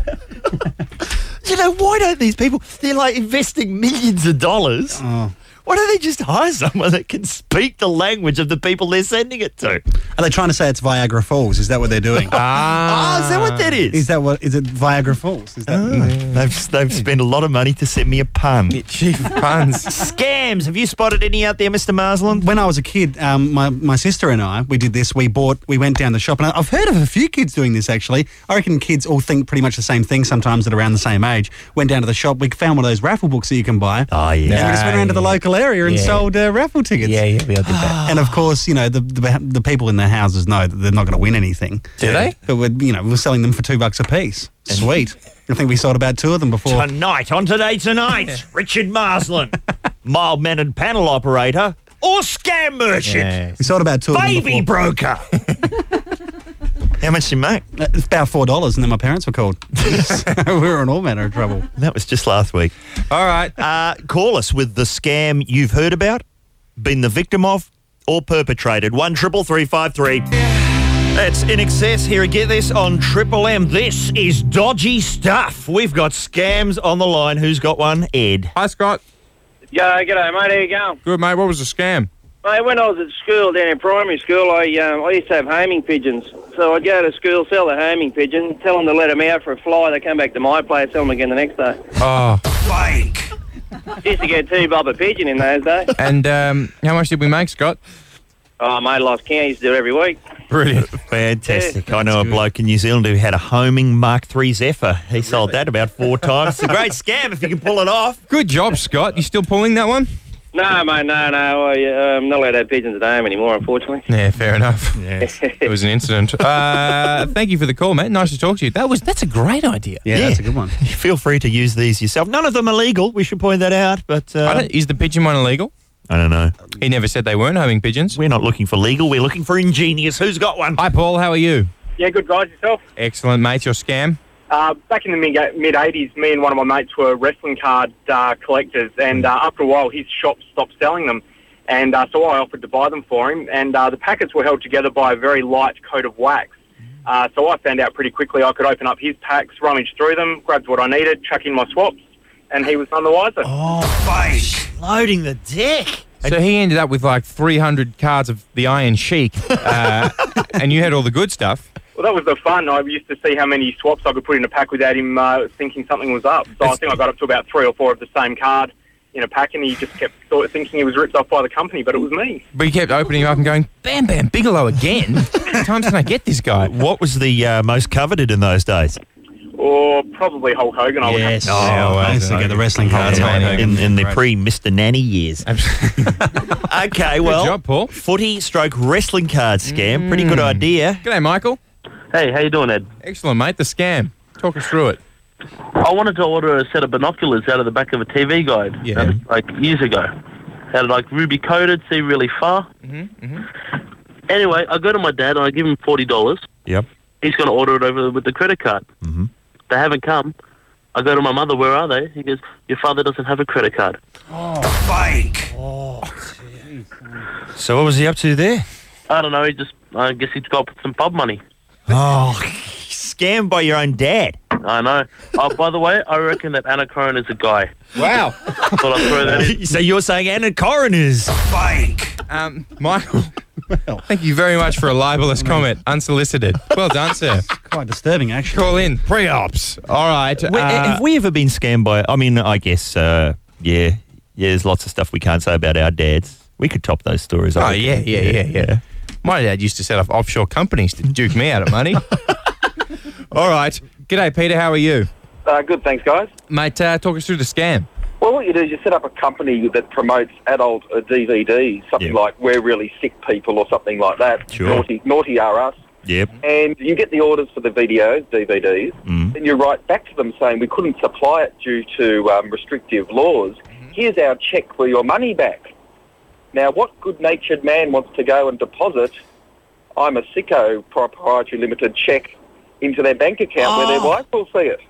A: You know, why don't these people, they're like investing millions of dollars.
C: Oh.
A: Why don't they just hire someone that can speak the language of the people they're sending it to?
C: Are they trying to say it's Viagra Falls? Is that what they're doing?
A: Ah, is that what that is?
C: Is that what? Is it Viagra Falls? Is that?
A: Oh, they've, they've spent a lot of money to send me a pun.
B: Chief puns.
A: Scams. Have you spotted any out there, Mister Marsland?
C: When I was a kid, um, my, my sister and I, we did this. We bought, we went down the shop, and I've heard of a few kids doing this, actually. I reckon kids all think pretty much the same thing sometimes that are around the same age. Went down to the shop, we found one of those raffle books that you can buy.
A: Oh, yeah.
C: And we just went around to the local area and
B: Yeah.
C: sold uh, raffle tickets.
B: Yeah, yeah, we all did that.
C: And of course, you know, the, the the people in their houses know that they're not going to win anything.
B: Do they?
C: But we're, you know, we're selling them for two bucks a piece. Sweet. I think we sold about two of them before.
A: Tonight, on Today Tonight, Richard Marsland, mild-mannered panel operator or scam merchant,
B: Yeah.
C: We sold about two of them
A: baby
C: before.
A: broker. How much did you make?
C: Uh, It's about four dollars, and then my parents were called. We were in all manner of trouble.
A: That was just last week.
B: All right.
A: Uh, call us with the scam you've heard about, been the victim of, or perpetrated. One triple three five three. That's In Excess. Here, get this on Triple M. This is dodgy stuff. We've got scams on the line. Who's got one? Ed.
B: Hi, Scott.
I: Yeah, g'day, mate. How you going?
B: Good, mate. What was the scam?
I: Mate, when I was at school, down in primary school, I um, I used to have homing pigeons. So I'd go to school, sell the homing pigeon, tell them to let them out for a fly. They come back to my place, sell them again the next day.
B: Oh,
A: Fake.
I: Used to get two bob a pigeon in those days.
B: and um, how much did we make, Scott?
I: Oh, mate, I lost count. I used to do it every week.
B: Brilliant.
A: Fantastic. I know a bloke in New Zealand who had a homing Mark three Zephyr. He sold that about four times. It's a great scam if you can pull it off.
B: Good job, Scott. You still pulling that one?
I: No, mate, no, no. I, uh, I'm not allowed to have pigeons at home anymore, unfortunately.
B: Yeah, fair enough.
A: Yes.
B: It was an incident. Uh, thank you for the call, mate. Nice to talk to you. That was that's a great idea.
C: Yeah,
A: Yeah.
C: that's a good one.
A: Feel free to use these yourself. None of them are legal. We should point that out. But uh,
B: I don't, is the pigeon one illegal?
A: I don't know.
B: He never said they weren't homing pigeons.
A: We're not looking for legal. We're looking for ingenious. Who's got one?
B: Hi, Paul. How are you?
J: Yeah, good guys, yourself?
B: Excellent, mate. Your scam?
J: Uh, back in the mid- mid-eighties, me and one of my mates were wrestling card uh, collectors, and uh, after a while his shop stopped selling them, and uh, so I offered to buy them for him, and uh, the packets were held together by a very light coat of wax. Uh, so I found out pretty quickly I could open up his packs, rummage through them, grabbed what I needed, chuck in my swaps, and he was none the wiser.
A: Oh, fake. Loading the deck.
B: So he ended up with like three hundred cards of the Iron Sheik, uh, and you had all the good stuff.
J: Well, that was the fun. I used to see how many swaps I could put in a pack without him uh, thinking something was up. So I think I got up to about three or four of the same card in a pack, and he just kept sort of thinking he was ripped off by the company, but it was me.
B: But you kept opening them up and going, Bam Bam Bigelow again? How many times can I get this guy?
A: What was the uh, most coveted in those days?
J: Or probably Hulk Hogan, I would have to
A: Oh,
C: I used to get the wrestling cards.
B: Yeah,
C: out.
A: in, in the pre-Mister Nanny years. Okay, well,
B: job, Paul.
A: footy stroke wrestling card scam. Pretty good idea.
B: G'day, Michael.
K: Hey, how you doing, Ed?
B: Excellent, mate. The scam. Talk us through it.
K: I wanted to order a set of binoculars out of the back of a T V guide,
B: Yeah.
K: uh, like years ago. Had it like ruby coated, see really far.
B: Mm-hmm, mm-hmm.
K: Anyway, I go to my dad and I give him forty dollars.
A: Yep.
K: He's going to order it over with the credit card.
A: Mm-hmm.
K: They haven't come. I go to my mother, where are they? He goes, your father doesn't have a credit card.
A: Fake. So what was he up to there?
K: I don't know, he just, I guess he's got some pub money.
A: Oh, scammed by your own dad.
K: I know. Oh, by the way, I reckon that Anna Corin is a guy.
B: Wow.
K: Thought I'd throw that in.
A: So you're saying Anna Corin is fake?
B: Um, Michael, thank you very much for a libelous comment, unsolicited. Well done, sir.
C: Quite disturbing, actually.
B: Call in. Pre-ops. All right.
A: Wait,
B: uh,
A: have we ever been scammed by... I mean, I guess, uh, yeah, yeah, there's lots of stuff we can't say about our dads. We could top those stories. I
B: Oh,
A: reckon.
B: yeah, yeah, yeah, yeah. My dad used to set up offshore companies to duke me out of money. All right. G'day, Peter. How are you?
J: Uh, good, thanks, guys.
B: Mate, uh, talk us through the scam.
L: Well, what you do is you set up a company that promotes adult uh, D V Ds, something
A: Yeah.
L: like We're Really Sick People or something like that.
A: Sure.
L: Naughty, Naughty Are Us.
A: Yep.
L: And you get the orders for the videos, D V Ds,
A: Mm.
L: then you write back to them saying we couldn't supply it due to um, restrictive laws. Here's our cheque for your money back. Now, what good-natured man wants to go and deposit I'm a Sicko Proprietary Limited cheque into their bank account
A: Oh.
L: where their wife will see it?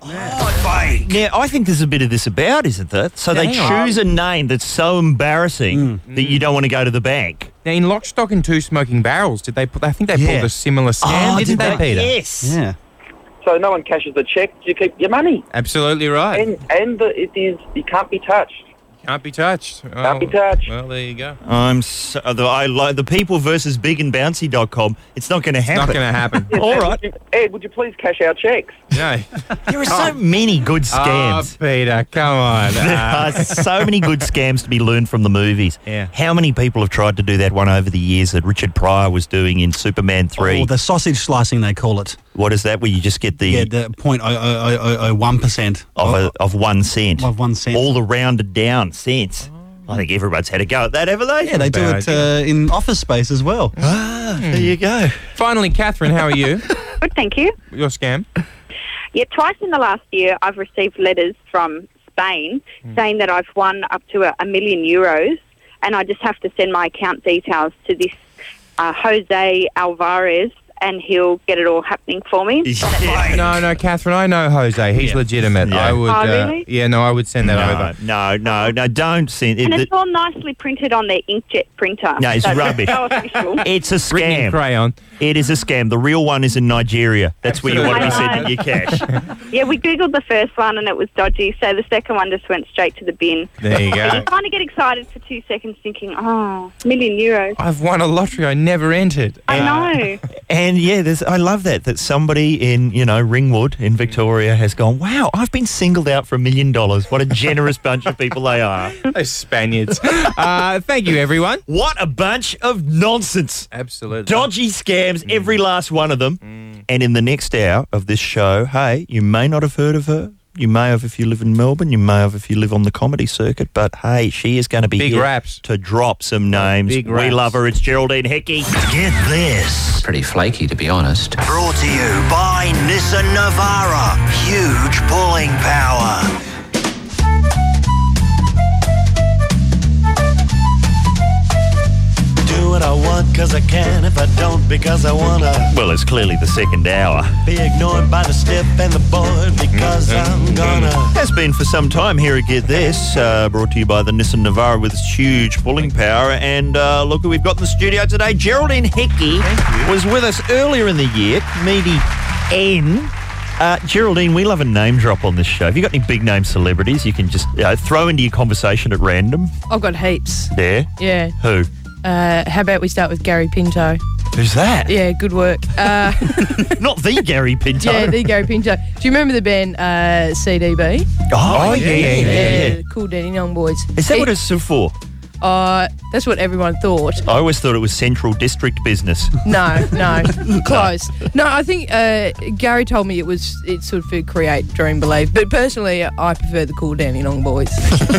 A: Now, I think there's a bit of this about, isn't there? So
B: Yeah,
A: they
B: hang on.
A: choose a name that's so embarrassing that you don't want to go to the bank.
B: Now, in Lock, Stock and Two Smoking Barrels, did they? Put, I think they
A: Yeah.
B: pulled a similar scam,
A: Oh,
B: didn't
A: did
B: they,
A: they?
B: Peter?
A: Yes.
C: Yeah.
L: So no one cashes the cheque, you keep your money.
B: Absolutely right.
L: And and the, it is, it can't be touched.
B: Can't be touched. Well,
L: Can't be touched.
B: Well, there you go.
A: I'm so, the, I like the people versus big and bouncy dot com. It's not going to happen.
B: Not going to happen.
L: Yes,
A: All
L: Ed,
A: right.
L: Would you, Ed, would you please cash our cheques?
B: No.
A: There are so many good
B: Oh,
A: scams.
B: Peter, come on.
A: There
B: Uh,
A: are so many good scams to be learned from the movies.
B: Yeah.
A: How many people have tried to do that one over the years that Richard Pryor was doing in Superman three?
C: Or the sausage slicing, they call it.
A: What is that? Where you just get the
C: Yeah, the point oh oh oh oh one percent
A: of a, of one cent,
C: of one cent.
A: all the rounded down cents. I think everyone's had a go at that, haven't they?
C: Yeah, they do
B: Bad
C: it uh, in office space as well.
A: Ah, there you go.
B: Finally, Catherine, how are you?
M: Good, thank you.
B: Your scam?
M: Yeah, twice in the last year I've received letters from Spain saying that I've won up to a, a million euros, and I just have to send my account details to this uh, Jose Alvarez, and he'll get it all happening for me.
B: No, no, Catherine, I know Jose. He's
A: Yeah.
B: legitimate.
A: Yeah.
B: I would.
M: Oh,
B: uh,
M: really?
B: yeah, no, I would send that
A: No,
B: over.
A: no, no, no, don't send
M: And
A: it.
M: it's all nicely printed on their inkjet printer.
A: No, it's
M: so
A: rubbish.
M: so official.
A: It's a
B: Written in
A: scam.
B: crayon.
A: It is a scam. The real one is in Nigeria. That's where you want to be
M: Absolutely.
A: sending your cash.
M: Yeah, we Googled the first one and it was dodgy, so the second one just went straight to the bin.
B: There you
M: But
B: go.
M: you kind of get excited for two seconds thinking, oh, million euros.
B: I've won a lottery I never entered.
M: I know.
A: And yeah, there's, I love that, that somebody in, you know, Ringwood in Victoria has gone, wow, I've been singled out for a million dollars. What a generous bunch of people they are.
B: Those Spaniards. uh, thank you, everyone.
A: What a bunch of nonsense.
B: Absolutely.
A: Dodgy scams, every last one of them. And in the next hour of this show, hey, you may not have heard of her. You may have if you live in Melbourne. You may have if you live on the comedy circuit. But hey, she is going to be
B: Big
A: here
B: raps.
A: to drop some names.
B: Big
A: we
B: raps.
A: love her. It's Geraldine Hickey.
D: Get this.
N: Pretty flaky, to be honest.
D: Brought to you by Nissan Navara. Huge pulling power. Do what I want because I can. If I don't because I wanna.
A: Well, it's clearly the second hour.
D: Be ignored by the step and the board because I'm gonna.
A: Has been for some time here at Get This, uh, brought to you by the Nissan Navara with its huge pulling power. And uh, look who we've got in the studio today. Geraldine Hickey was with us earlier in the year, Comedy N. Uh, Geraldine, we love a name drop on this show. Have you got any big name celebrities you can just uh, throw into your conversation at random?
O: I've got heaps.
A: There?
O: Yeah.
A: Who?
O: Uh, how about we start with Gary Pinto?
A: Who's that?
O: Yeah, good work. Uh,
A: Not the Gary Pinto.
O: yeah, the Gary Pinto. Do you remember the band uh, C D B?
A: Oh, yeah, yeah, yeah, yeah.
O: the Cool Danny Young Boys.
A: Is that
O: He-
A: what it's for?
O: Uh, that's what everyone thought.
A: I always thought it was Central District business.
O: No, no, close. No, I think uh, Gary told me it was it's sort of for create, dream, believe. But personally, I prefer the Cool Danny Young Boys.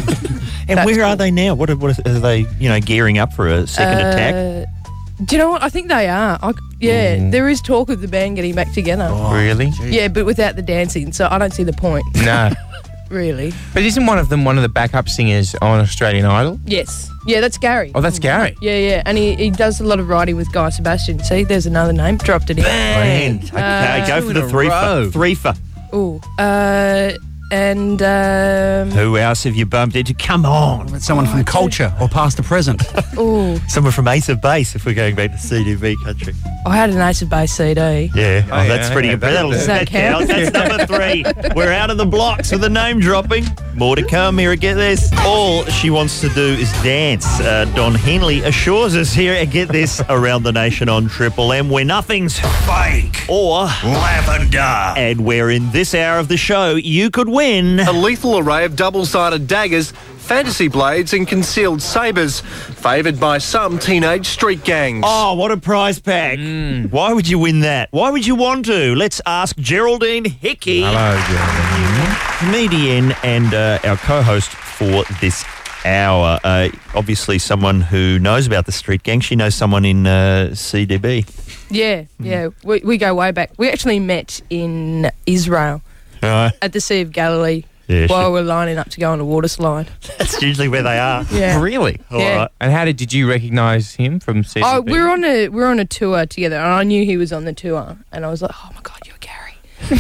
A: And where are they now? What are, what are, are they, you know, gearing up for a second
O: Uh,
A: attack?
O: Do you know what? I think they are. I, yeah,
A: Mm.
O: there is talk of the band getting back together.
B: Really?
O: Yeah, but without the dancing, so I don't see the point.
B: No.
O: Really?
B: But isn't one of them one of the backup singers on Australian Idol?
O: Yes. Yeah, that's Gary.
B: Oh, that's Gary.
O: Yeah, yeah, and he, he does a lot of writing with Guy Sebastian. See, there's another name. Dropped it in.
A: Man, okay,
O: Uh,
A: go for the three for. Three for.
O: Ooh. Uh, and um,
A: Who else have you bumped into? Come on.
C: Someone from Culture or past the present.
O: ooh,
A: Someone from Ace of Base, if we're going back to C D B country.
O: I had an Ace of Base C D.
A: Yeah, oh,
B: Oh,
A: that's
B: yeah,
A: pretty
B: yeah,
A: good.
B: that-
A: That'll
B: Does
O: that
A: that counts.
O: count?
A: That's number three. We're out of the blocks with the name dropping. More to come here at Get This. All she wants to do is dance. Uh, Don Henley assures us here at Get This around the nation on Triple M, where nothing's
D: Fake.
A: or
D: Lavender.
A: and where in this hour of the show you could win.
P: A lethal array of double-sided daggers, fantasy blades and concealed sabres, favoured by some teenage street gangs.
A: Oh, what a prize pack. Why would you win that? Why would you want to? Let's ask Geraldine Hickey.
B: Hello, Geraldine.
A: comedian and uh, our co-host for this hour. Uh, obviously, someone who knows about the street gang. She knows someone in uh, C D B.
O: Yeah, yeah. We, we go way back. We actually met in Israel
A: Right.
O: at the Sea of Galilee
A: Yeah,
O: while
A: sure.
O: we're lining up to go on a water slide.
A: That's usually where they are.
O: Yeah.
B: Really?
A: All
O: Yeah.
A: right.
B: And how did did you recognise him from C D B?
O: Oh, we were on a we were on a tour together, and I knew he was on the tour, and I was like, "Oh my god, you're Gary!"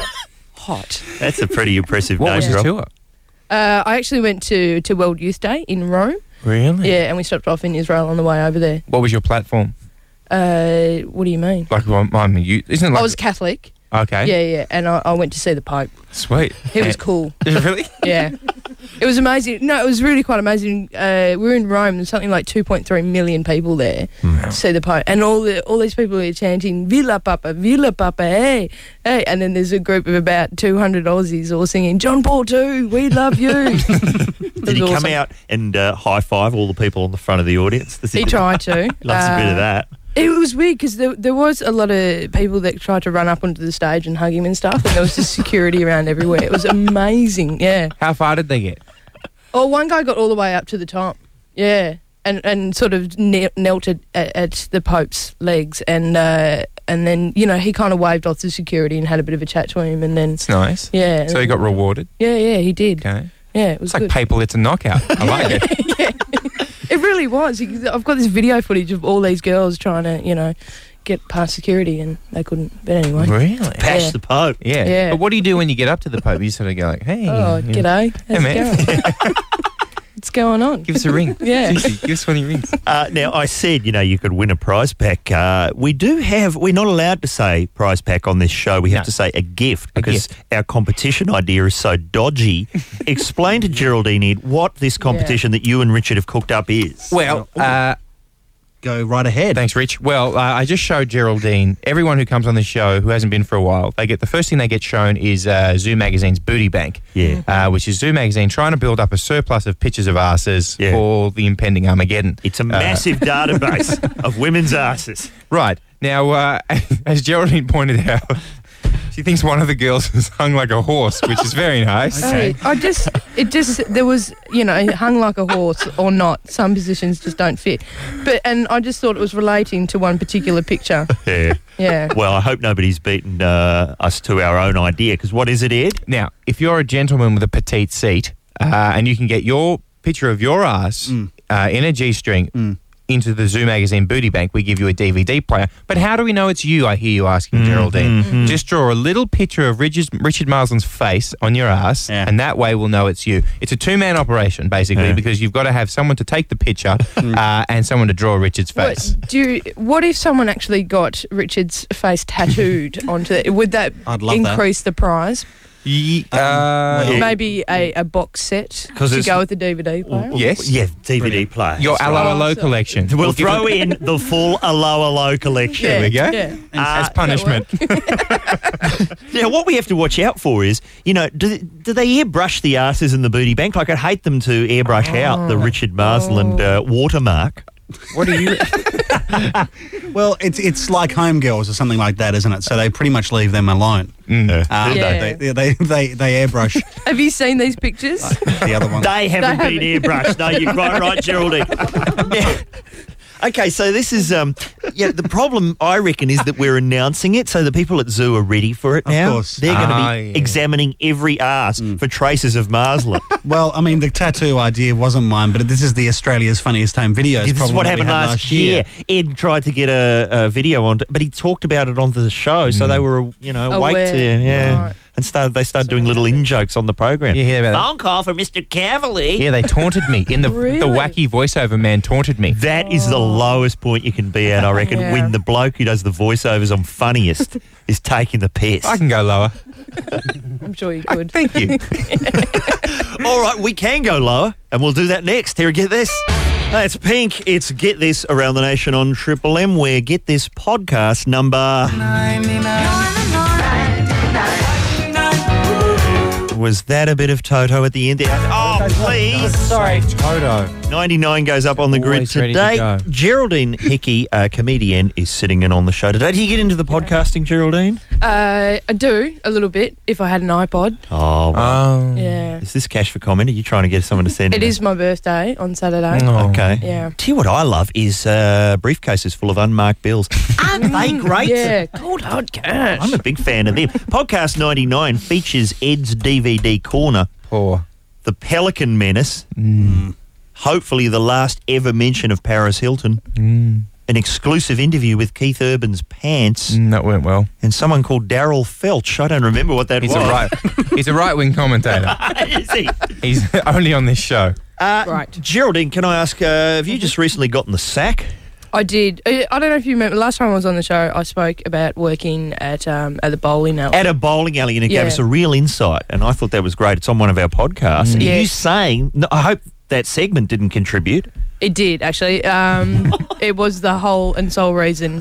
O: Hot.
A: That's a pretty impressive
B: What
A: name
B: was the
A: drop.
B: tour?
O: Uh, I actually went to, to World Youth Day in Rome.
B: Really?
O: Yeah, and we stopped off in Israel on the way over there.
B: What was your platform?
O: Uh, what do you mean?
B: Like, well, I'm a youth. Isn't it like
O: I was Catholic.
B: okay?
O: Yeah, yeah, and I, I went to see the Pope.
B: Sweet.
O: He was
B: And-
O: cool.
B: Really?
O: Yeah. It was amazing. No, it was really quite amazing. Uh, we were in Rome. There's something like two point three million people there to see the Pope. And all the all these people are chanting, Villa Papa, Villa Papa, hey, hey. And then there's a group of about two hundred Aussies all singing, John Paul the Second, we love you.
A: Did he come
O: awesome.
A: out and uh, high-five all the people on the front of the audience? Does
O: He tried to.
A: Loves a bit
O: Uh,
A: of that.
O: It was weird because there, there was a lot of people that tried to run up onto the stage and hug him and stuff, and there was just security around everywhere. It was amazing, yeah.
B: How far did they get?
O: Oh, one guy got all the way up to the top, yeah, and and sort of kne- knelt at, at, at the Pope's legs, and uh, and then you know he kind of waved off the security and had a bit of a chat to him, and then
B: It's nice.
O: yeah,
B: So he got rewarded.
O: yeah, yeah, he did.
B: Okay.
O: Yeah, it was
B: It's like
O: good.
B: paper it's a knockout. I like it.
O: It really was. You- I've got this video footage of all these girls trying to, you know, get past security, and they couldn't. But anyway,
B: Really?
A: Pash
O: Yeah.
A: the Pope.
B: Yeah.
O: Yeah.
B: But what do you do when you get up to the Pope? You sort of go like, hey.
O: oh,
B: you know,
O: g'day,
B: Hey,
O: how's
B: man.
O: it going? What's going on?
B: Give us a ring.
O: Yeah.
B: Seriously, give us twenty rings.
A: Uh, now, I said, you know, you could win a prize pack. Uh, we do have, we're not allowed to say prize pack on this show. We have
B: No.
A: to say a gift because
B: gift.
A: our competition idea is so dodgy. Explain to Geraldine Ed what this competition that you and Richard have cooked up is.
B: Well, uh,
C: Go right ahead.
B: thanks, Rich. Well, uh, I just showed Geraldine, everyone who comes on the show who hasn't been for a while, they get the first thing they get shown is uh, Zoo Magazine's Booty Bank.
A: Yeah.
B: Uh, which is Zoo Magazine trying to build up a surplus of pictures of asses
A: Yeah.
B: for the impending Armageddon.
A: It's a massive database of women's asses.
B: Right. Now, uh, as Geraldine pointed out, she thinks one of the girls is hung like a horse, which is very nice.
O: Hey, I just, it just, there was, you know, hung like a horse or not. Some positions just don't fit. But, and I just thought it was relating to one particular picture.
A: Yeah.
O: Yeah.
A: Well, I hope nobody's beaten uh, us to our own idea because what is it, Ed?
B: Now, if you're a gentleman with a petite seat uh, and you can get your picture of your ass uh, in a G-string into the Zoo Magazine Booty Bank, we give you a D V D player. But how do we know it's you, I hear you asking, Geraldine? Just draw a little picture of Richard, Richard Marsland's face on your ass,
C: Yeah.
B: and that way we'll know it's you. It's a two-man operation, basically,
A: Yeah.
B: because you've got to have someone to take the picture uh, and someone to draw Richard's face.
O: What, do you, what if someone actually got Richard's face tattooed onto it? Would that
C: I'd love that.
O: increase the prize?
B: Ye- uh,
A: Yeah.
O: Maybe a, a box set
A: 'Cause
O: to
A: it's-
O: go with the D V D player?
B: yes.
A: Yeah, D V D player.
B: Your
A: That's
B: Allo
A: right.
B: Allo
O: Oh, so-
B: collection.
A: We'll
B: give
A: throw
B: it-
A: in the full Allo Allo collection.
B: There we go.
O: Yeah.
A: Uh,
B: As punishment.
A: Now, what we have to watch out for is, you know, do, do they airbrush the asses in the booty bank? Like, I'd hate them to airbrush out the Richard Marsland uh, watermark.
B: What do you...
C: Well, it's it's like Homegirls or something like that, isn't it? So they pretty much leave them alone.
B: Mm.
C: Um,
O: Yeah.
C: they, they, they, they airbrush
O: Have you seen these pictures?
C: the other one.
A: They haven't
O: They
A: been airbrushed. No, you're quite right, Geraldine. Yeah. Okay, so this is um, yeah. The problem I reckon is that we're announcing it, so the people at Zoo are ready for it
C: Of
A: now.
C: course.
A: They're going to be
B: Ah, yeah.
A: examining every ass for traces of Marsland.
C: Well, I mean, the tattoo idea wasn't mine, but this is the Australia's Funniest Home Videos.
A: This is
C: problem
A: what
C: that we
A: happened
C: had
A: last year. Ed tried to get a, a video on, but he talked about it on the show, so they were, you know, awake
O: Aware.
A: to, yeah,
O: Right.
A: and started they started doing little in jokes on the program.
B: You hear about that?
A: Phone call for Mister Cavalier.
B: Yeah, they taunted me. In the
O: Really?
B: the wacky voiceover man taunted me.
A: That is the lowest point you can be at, I reckon,
O: Yeah.
A: when the bloke who does the voiceovers on Funniest is taking the piss.
B: I can go lower.
O: I'm sure you could.
B: Thank you.
A: All right, we can go lower, and we'll do that next. Here, get this. Hey, it's Pink. It's Get This Around the Nation on Triple M, where Get This podcast number Was that a bit of Toto at the end there? Oh, please.
O: Sorry.
B: Toto.
A: ninety-nine goes up on the grid
B: Always ready to
A: today.
B: go.
A: Geraldine Hickey, a comedian, is sitting in on the show today. Do you get into the podcasting, Geraldine?
O: Uh, I do, a little bit, if I had an iPod.
A: Oh, well.
O: Yeah.
A: Is this cash for comment? Are you trying to get someone to send
O: It
A: in
O: is my birthday on Saturday.
A: a- Okay.
O: Yeah.
A: Tell you what I love is uh, briefcases full of unmarked bills. Aren't they great?
O: Yeah, cold hard cash.
A: I'm a big fan of them. Podcast ninety-nine features Ed's D V D corner.
B: Poor.
A: The Pelican Menace.
B: Mm.
A: Hopefully the last ever mention of Paris Hilton.
B: Mm.
A: An exclusive interview with Keith Urban's Pants.
B: Mm, that went well.
A: And someone called Daryl Felch. I don't remember what that
B: He's
A: was.
B: a right. He's a right-wing commentator.
A: Is he?
B: He's only on this show.
A: Uh,
O: Right.
A: Geraldine, can I ask, uh, have you just recently gotten the sack?
O: I did. I I don't know if you remember, last time I was on the show, I spoke about working at um, at the bowling alley.
A: At a bowling alley, and it
O: Yeah.
A: gave us a real insight, and I thought that was great. It's on one of our podcasts.
O: Mm.
A: Are you
O: Yes.
A: saying, no, I hope that segment didn't contribute.
O: It did, actually. Um, it was the whole and sole reason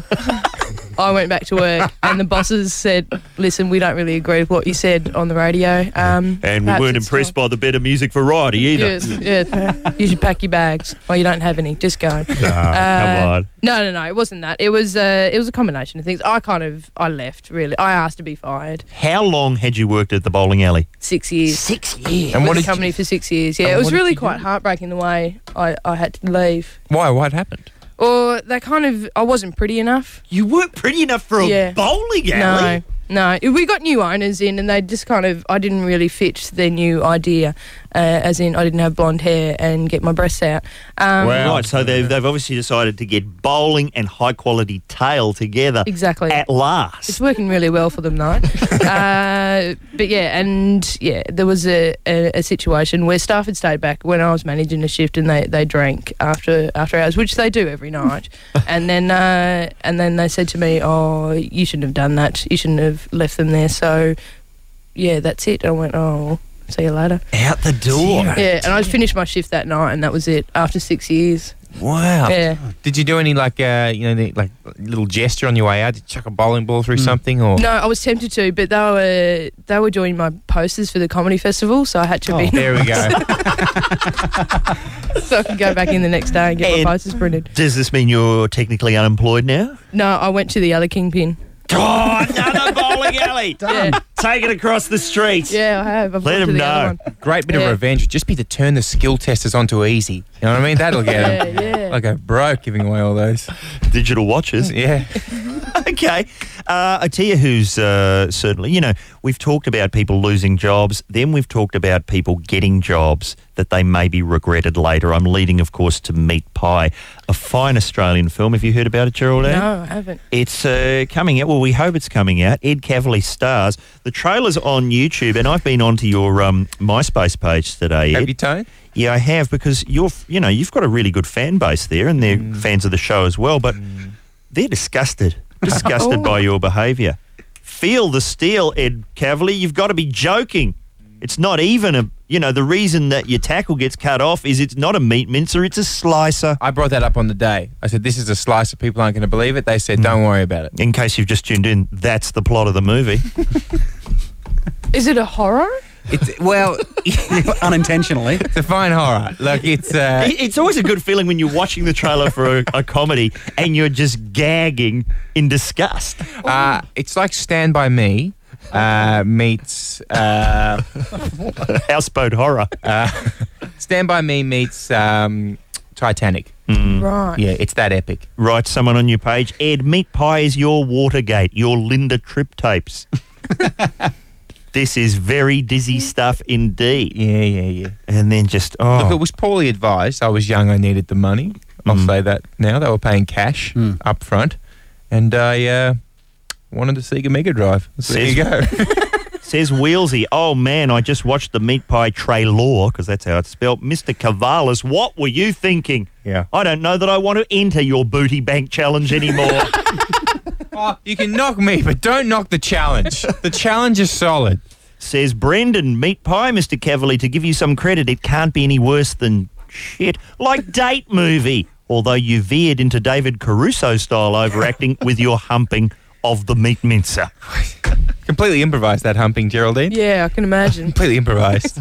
O: I went back to work, and the bosses said, listen, we don't really agree with what you said on the radio. Um,
A: And we
O: perhaps
A: weren't
O: it's
A: impressed by the better music variety either.
O: Yes, yes. You should pack your bags. Well, you don't have any. Just go.
A: come on.
O: No, no, no. It wasn't that. It was. Uh, it was a combination of things. I kind of. I left. Really. I asked to be fired.
A: How long had you worked at the bowling alley?
O: Six years.
A: Six years.
B: And
O: With
B: what
O: the
B: did
O: company
B: you,
O: for six years. Yeah,
B: And
O: it was
B: what did
O: really
B: you do?
O: quite heartbreaking the way I, I had to leave.
B: why? What happened?
O: Or they kind of. I wasn't pretty enough.
A: You weren't pretty enough for a
O: Yeah.
A: bowling alley?
O: No, no. We got new owners in, and they just kind of. I didn't really fit their new idea, uh, as in I didn't have blonde hair and get my breasts out. Um,
A: Right, so they've, they've obviously decided to get bowling and high-quality tail together
O: Exactly.
A: at last.
O: It's working really well for them, though. uh, but yeah, and yeah, there was a, a, a situation where staff had stayed back when I was managing a shift, and they, they drank after after hours, which they do every night. and then uh, and then they said to me, "Oh, you shouldn't have done that. You shouldn't have left them there." So yeah, that's it. I went, "Oh, see you later."
A: Out the door.
O: Yeah, and I finished my shift that night, and that was it. After six years.
B: Wow.
O: Yeah.
B: Did you do any like uh, you know the, like little gesture on your way out? Did you chuck a bowling ball through something or?
O: No, I was tempted to, but they were they were doing my posters for the comedy festival, so I had to
B: Oh,
O: be
B: there we go.
O: so I could go back in the next day and get
A: And-
O: my posters printed.
A: Does this mean you're technically unemployed now?
O: No, I went to the other Kingpin.
A: Oh, another bowling alley.
O: Yeah,
A: Take it across the street.
O: yeah, I have. I've
A: Let
O: gone to
A: him
O: the
A: know.
O: other one.
B: Great bit
O: Yeah.
B: of revenge would just be to turn the skill testers onto easy. You know what I mean? That'll get
O: Yeah,
B: them.
O: yeah.
B: Like a broke giving away all those.
A: Digital watches.
B: Yeah.
A: Okay. Uh, I tell you who's uh, certainly, you know, we've talked about people losing jobs, then we've talked about people getting jobs that they may be regretted later. I'm leading, of course, to Meat Pie, a fine Australian film. Have you heard about it, Geraldine?
O: No, I haven't.
A: It's uh, coming out. Well, we hope it's coming out. Ed Cavalier stars. The trailer's on YouTube, and I've been onto your um, MySpace page today, Ed.
B: Have you, Tone?
A: Yeah, I have, because you're, you know, you've got a really good fan base there, and they're fans of the show as well. But they're disgusted, disgusted
O: Oh.
A: by your behaviour. Feel the steel, Ed Cavalier. You've got to be joking. It's not even a, you know, the reason that your tackle gets cut off is it's not a meat mincer, it's a slicer.
B: I brought that up on the day. I said, this is a slicer. People aren't going to believe it. They said, don't worry about it.
A: In case you've just tuned in, that's the plot of the movie.
O: Is it a horror?
B: It's well,
C: Unintentionally.
B: it's a fine horror. Look, it's uh,
A: It- It's always a good feeling when you're watching the trailer for a, a comedy and you're just gagging in disgust.
B: uh, it's like Stand By Me uh, meets uh,
A: Houseboat horror.
B: uh, Stand By Me meets um, Titanic.
O: Right.
B: Yeah, it's that epic.
A: Write someone on your page, Ed, Meat Pie is your Watergate, your Linda Tripp tapes. This is very dizzy stuff indeed.
B: Yeah, yeah, yeah.
A: And then just,
B: Look, it
A: oh,
B: was poorly advised. I was young. I needed the money. I'll say that now. They were paying cash up front, and I uh, wanted to Sega Mega Drive. So there you go.
A: says Wheelsy, oh man, I just watched the Meat Pie trailer, because that's how it's spelled. Mister Cavalis, what were you thinking?
B: Yeah.
A: I don't know that I want to enter your booty bank challenge anymore.
B: Oh, you can knock me, but don't knock the challenge. The challenge is solid.
A: Says Brendan, Meat Pie, Mister Cavalier, to give you some credit, it can't be any worse than shit, like Date Movie, although you veered into David Caruso style overacting with your humping of the meat mincer.
B: Completely improvised that humping, Geraldine.
O: Yeah, I can imagine.
B: Completely improvised.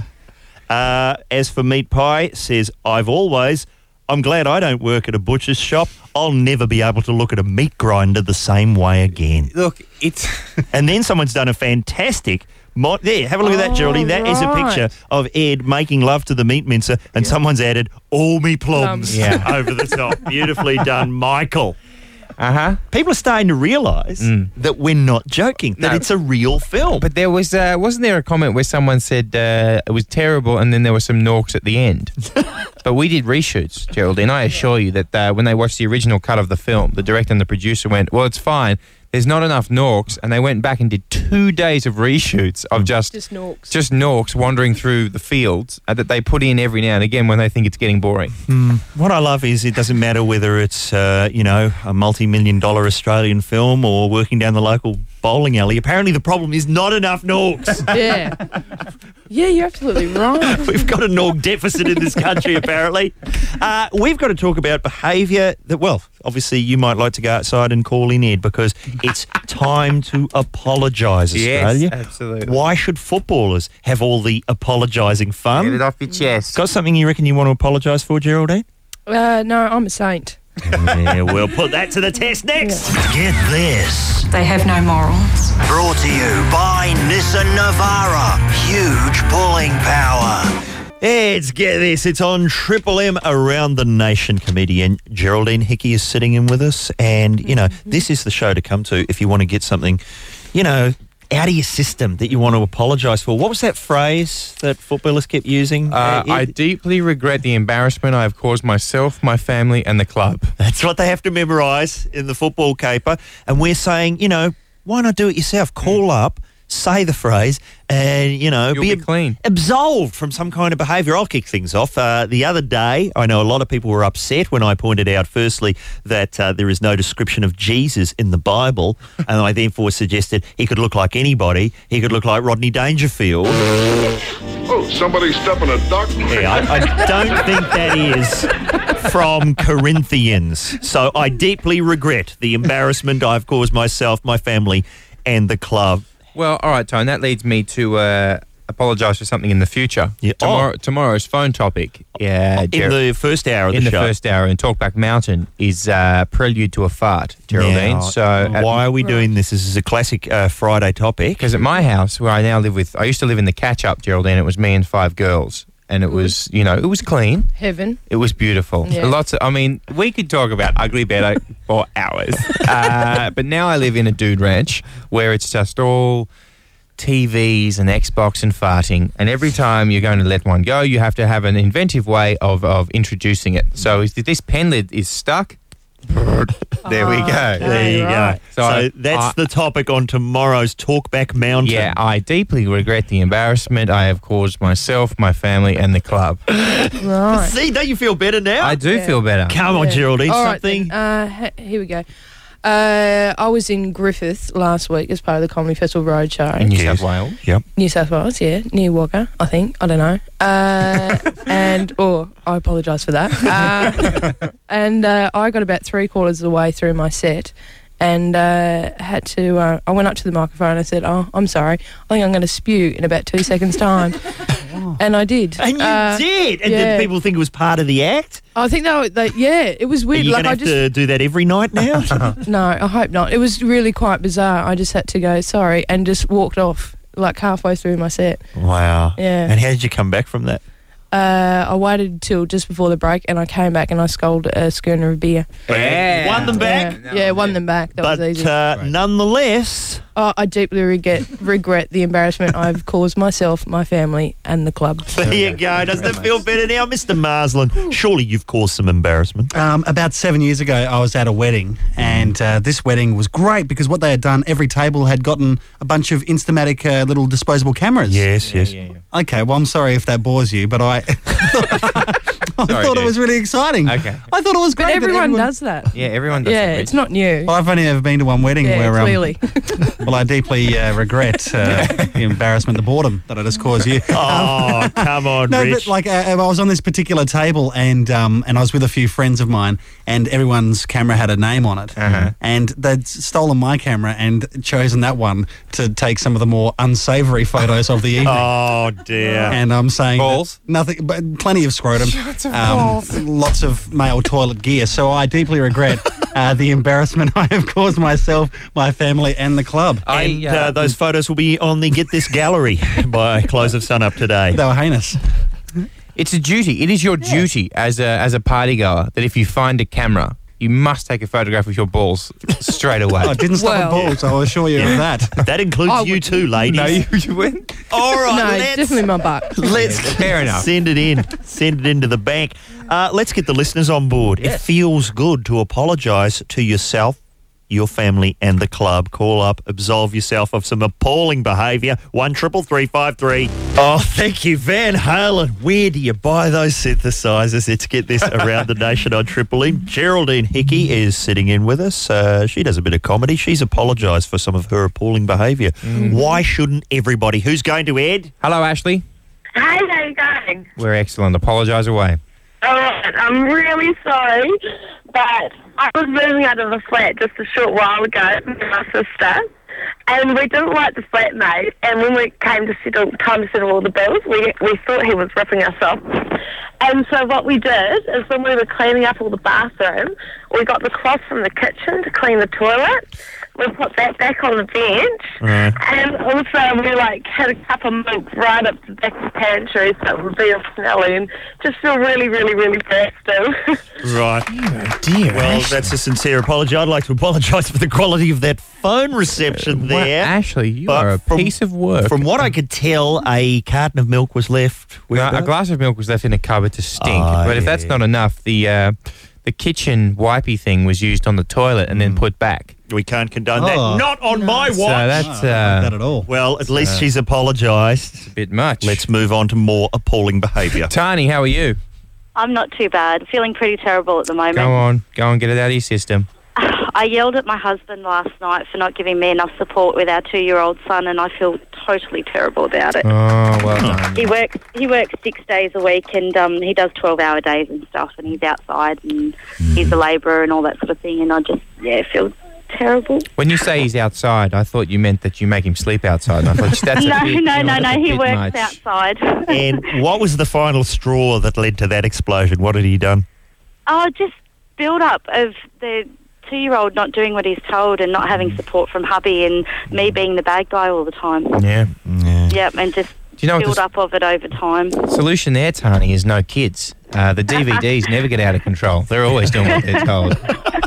A: Uh, as for meat pie, says, I've always... I'm glad I don't work at a butcher's shop. I'll never be able to look at a meat grinder the same way again.
B: Look, it's...
A: And then someone's done a fantastic... Mo- there, have a look at that, Geraldine. That is a
O: right.
A: picture of Ed making love to the meat mincer, and someone's added all me plums
B: Yeah.
A: over the top. Beautifully done, Michael.
B: Uh-huh.
A: People are starting to realise
B: Mm.
A: that we're not joking, that
B: No.
A: it's a real film.
B: But there was, uh, wasn't there a comment where someone said uh, it was terrible and then there were some norks at the end? But we did reshoots, Geraldine. I assure you that uh, when they watched the original cut of the film, the director and the producer went, well, it's fine. There's not enough norks, and they went back and did two days of reshoots of just
O: Just norks.
B: just norks wandering through the fields uh, that they put in every now and again when they think it's getting boring.
A: Mm. What I love is it doesn't matter whether it's, uh, you know, a multi-million dollar Australian film or working down the local bowling alley. Apparently the problem is not enough norks.
O: Yeah. Yeah, you're absolutely right.
A: We've got a nork deficit in this country, apparently. Uh, we've got to talk about behaviour that, well, obviously you might like to go outside and call in, Ed, because it's time to apologise, Australia.
B: Yes, absolutely.
A: Why should footballers have all the apologising fun?
B: Get it off your chest.
A: Got something you reckon you want to apologise for, Geraldine?
O: Uh, no, I'm a saint.
A: Yeah, we'll put that to the test next.
D: Get this.
N: They have no morals.
D: Brought to you by Nissan Navara. Huge pulling power.
A: It's Get This. It's on Triple M Around the Nation. Comedian Geraldine Hickey is sitting in with us. And, you know, this is the show to come to if you want to get something, you know, out of your system that you want to apologise for. What was that phrase that footballers kept using?
B: Uh,
A: Uh,
B: I
A: it-
B: deeply regret the embarrassment I have caused myself, my family, and the club.
A: That's what they have to memorise in the football caper. And we're saying, you know, why not do it yourself? Call up, say the phrase, and, you know,
B: You'll be
A: ab-
B: clean.
A: absolved from some kind of behaviour. I'll kick things off. Uh, the other day, I know a lot of people were upset when I pointed out, firstly, that uh, there is no description of Jesus in the Bible, and I therefore suggested he could look like anybody. He could look like Rodney Dangerfield.
Q: Oh, somebody's stepping a duck.
A: Yeah, I, I don't think that is from Corinthians. So I deeply regret the embarrassment I've caused myself, my family, and the club.
B: Well, all right, Tone, that leads me to uh, apologise for something in the future.
A: Yeah.
B: Tomorrow,
A: Oh.
B: Tomorrow's phone topic. Yeah,
A: In
B: Ger-
A: the first hour of the
B: in the
A: show.
B: first hour in Talkback Mountain is uh, Prelude to a Fart, Geraldine.
A: Now,
B: so at-
A: why are we doing this? This is a classic uh, Friday topic.
B: Because at my house, where I now live with, I used to live in the catch-up, Geraldine. It was me and five girls. And it was, you know, it was clean.
O: Heaven.
B: It was beautiful.
O: Yeah.
B: Lots of, I mean, we could talk about ugly better for hours. Uh, but now I live in a dude ranch where it's just all T Vs and Xbox and farting. And every time you're going to let one go, you have to have an inventive way of, of introducing it. So if this pen lid is stuck, there we go.
A: There you
O: right.
A: go. So,
B: So,
A: that's
B: I-
A: the topic on tomorrow's Talkback Mountain.
B: Yeah, I deeply regret the embarrassment I have caused myself, my family, and the club.
O: Right.
A: See, don't you feel better now?
B: I do feel better.
A: Come on,
O: Yeah.
A: Geraldine,
O: All right,
A: something.
O: then. Uh, he- here we go. Uh, I was in Griffith last week as part of the Comedy Festival Roadshow.
B: In New
A: Yes.
B: South Wales.
A: Yep.
O: New South Wales, yeah, near Wagga, I think. I don't know. Uh, and, or I apologise for that. Uh, and uh, I got about three quarters of the way through my set and uh, had to, uh, I went up to the microphone and I said, oh, I'm sorry, I think I'm going to spew in about two seconds' time. And I did.
A: And you
O: Uh,
A: did. And
O: yeah.
A: did people think it was part of the act?
O: I think they, were, they yeah, it was
A: Are
O: weird.
A: you
O: Like
A: going to
O: I
A: have
O: just
A: to do that every night now?
O: No, I hope not. It was really quite bizarre. I just had to go, sorry, and just walked off like halfway through my set.
A: Wow.
O: Yeah.
A: And how did you come back from that?
O: Uh, I waited till just before the break and I came back and I sculled a schooner of beer.
A: Yeah. Won them back?
O: Yeah, yeah won them back. That
A: But
O: was easy.
A: uh, nonetheless,
O: Oh, I deeply regret regret the embarrassment I've caused myself, my family, and the club.
A: there you go. Doesn't it feel better now, Mister Marsland? Surely you've caused some embarrassment.
C: Um, about seven years ago, I was at a wedding, and uh, this wedding was great because what they had done, every table had gotten a bunch of Instamatic uh, little disposable cameras.
A: Yes, yes.
C: Okay, well, I'm sorry if that bores you, but I I
B: Sorry,
C: thought
B: dude.
C: it was really exciting.
B: Okay.
C: I thought it was great.
O: But
C: that
O: everyone does that.
B: Yeah, everyone does
O: Yeah,
B: it.
O: it's not new.
C: Well, I've only ever been to one wedding
O: Yeah,
C: where, um,
O: clearly.
C: well, I deeply uh, regret uh, the embarrassment, the boredom that I just caused you.
A: Oh, come on,
C: No,
A: Rich.
C: but like uh, I was on this particular table and um, and I was with a few friends of mine, and everyone's camera had a name on it,
B: Uh-huh.
C: and they'd stolen my camera and chosen that one to take some of the more unsavoury photos of the evening.
A: Oh, dear.
C: And I'm saying
B: Balls?
C: that nothing, but plenty of scrotum,
O: of
C: um,
O: balls.
C: lots of male toilet gear. So I deeply regret uh, the embarrassment I have caused myself, my family, and the club.
A: And uh, those photos will be on the Get This gallery by close of sun up today.
C: They were heinous.
B: It's a duty. It is your duty as a as a party goer that if you find a camera, you must take a photograph of your balls straight away.
C: I didn't stop at
O: Well-
C: balls, I'll assure you of that.
A: That includes
O: I
A: you
O: would-
A: too, ladies.
B: No, you, you win.
A: All right,
O: no,
A: let's,
O: definitely my butt.
A: let's
B: Fair enough.
A: send it in. Send it into the bank. Uh, let's get the listeners on board. It feels good to apologise to yourself, your family and the club. Call up, absolve yourself of some appalling behaviour. One triple three five three. Oh, thank you, Van Halen. Where do you buy those synthesizers? Let's get this around the nation on Triple M. Geraldine Hickey is sitting in with us. Uh, she does a bit of comedy. She's apologised for some of her appalling behaviour. Why shouldn't everybody? Who's going to Ed?
B: Hello, Ashley.
N: Hey, how you going?
B: We're excellent. Apologise away.
N: All right, I'm really sorry, but I was moving out of a flat just a short while ago with my sister, and we didn't like the flatmate, and when we came to settle, time to settle all the bills, we, we thought he was ripping us off. And so what we did is when we were cleaning up all the bathroom, we got the cloth from the kitchen to clean the toilet. We put that back on the bench,
A: Right.
N: and also we like had a cup of milk right up to the back of the pantry so it would be all smelly and just feel really, really, really bad still.
A: Right.
B: Dear.
A: Well, that's a sincere apology. I'd like to apologise for the quality of that phone reception
B: Well,
A: there.
B: Ashley, you
A: But
B: are a
A: from-
B: piece of work.
A: From what I could tell, a carton of milk was left.
B: No, a
A: Whereabouts?
B: glass of milk was left in a cupboard to stink.
A: Oh,
B: but if
A: yeah,
B: that's
A: yeah.
B: not enough, the uh, the kitchen wipey thing was used on the toilet and then put back.
A: We can't condone
C: Oh.
A: that. Not on my watch.
B: So that's
C: I don't like
B: uh,
C: that at all.
A: well, at least
B: So-
A: she's apologised.
B: a bit much.
A: Let's move on to more appalling behaviour.
B: Tani, how are you?
R: I'm not too bad. Feeling pretty terrible at the moment.
B: Go on, go on, get it out of your system.
R: I yelled at my husband last night for not giving me enough support with our two-year-old son, and I feel totally terrible about it.
B: Oh, well done.
R: He works. He works six days a week, and um, he does twelve-hour days and stuff. And he's outside, and he's a labourer and all that sort of thing. And I just, yeah, feel terrible.
B: When you say he's outside, I thought you meant that you make him sleep outside. And I thought that's a
R: no,
B: bit,
R: no,
B: you know,
R: no,
B: that's
R: no.
B: a
R: He
B: bit
R: works
B: much.
R: outside.
A: And what was the final straw that led to that explosion? What had he done?
R: Oh, just build up of the two-year-old not doing what he's told and not having support from hubby, and me being the bad guy all the time.
B: Yeah.
A: Yeah.
R: Yep, and just
B: Do you know what
R: build
B: the
R: up of it over time.
B: solution there, Tani, is no kids. Uh, the D V Ds never get out of control. They're always doing what they're told.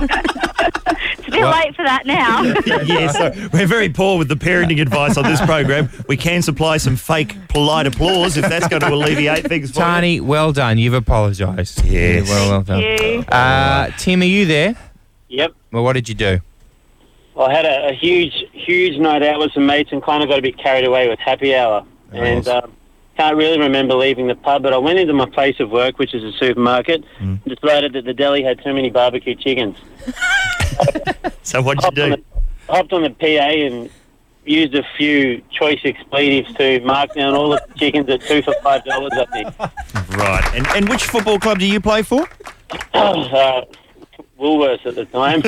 R: It's a bit
B: Well-
R: late for that now.
A: Yeah, so we're very poor with the parenting advice on this program. We can supply some fake polite applause if that's going to alleviate things for you.
B: Tani, well done. You've apologised.
A: Yes.
B: Yeah, well, well done.
R: you.
B: Uh, Tim, are you there?
S: Yep.
B: Well, what did you do?
S: I had a, a huge, huge night out with some mates and kind of got a bit carried away with happy hour. And um, can't really remember leaving the pub, but I went into my place of work, which is a supermarket, and decided that the deli had too many barbecue chickens.
A: So what'd you
S: hopped
A: do?
S: On the, hopped on the P A and used a few choice expletives to mark down all the chickens at two for five dollars, I think.
A: Right. And, and which football club do you play for?
S: uh, Woolworths at the time.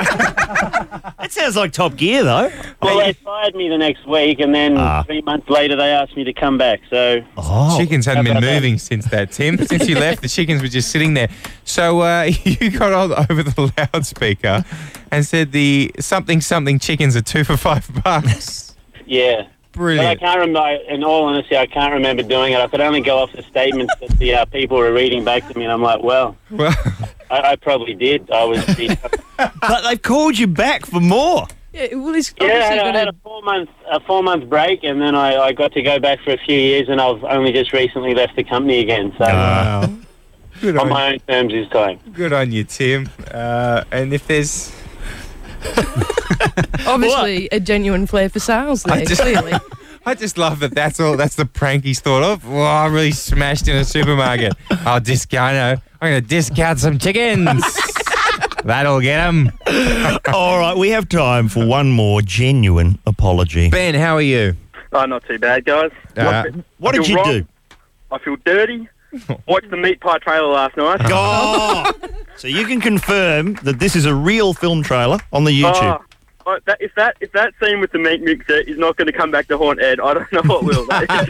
A: That sounds like Top Gear, though.
S: Well, they fired me the next week, and then
A: Ah.
S: three months later they asked me to come back. So
A: Oh.
B: Chickens hadn't
S: How
B: been
S: about that?
B: moving since that, Tim. Since you left, the chickens were just sitting there. So uh, you got on over the loudspeaker and said the something something chickens are two for five bucks.
S: yeah.
B: Brilliant.
S: But I can't remember. In all honesty, I can't remember doing it. I could only go off the statements that the uh, people were reading back to me, and I'm like, well,
B: Well,
S: I, I probably did. I was.
A: But they've called you back for more.
O: Yeah, well, it's
S: Yeah, I
O: obviously
S: had, I
O: got
S: had
O: a
S: a four month a four month break, and then I, I got to go back for a few years, and I've only just recently left the company again. So
B: wow. Good
S: on
B: on,
S: my own terms this time.
B: good on you, Tim. Uh, and if there's...
O: obviously a genuine flair for sales there,
B: I just-
O: clearly.
B: I just love that that's all, that's the prank he's thought of. Oh, I'm really smashed in a supermarket. I'll discount, I'm going to discount some chickens. That'll get them.
A: All right, we have time for one more genuine apology.
B: Ben, how are you?
J: Oh, not too bad, guys.
B: Uh,
A: what
J: I
A: did
J: feel
A: you
J: wrong.
A: do?
J: I feel dirty. Watched the meat pie trailer last night.
A: Oh, so you can confirm that this is a real film trailer on the YouTube.
J: Oh, oh, that, if that if that scene with the meat mixer is not going to come back to haunt Ed, I don't know what will.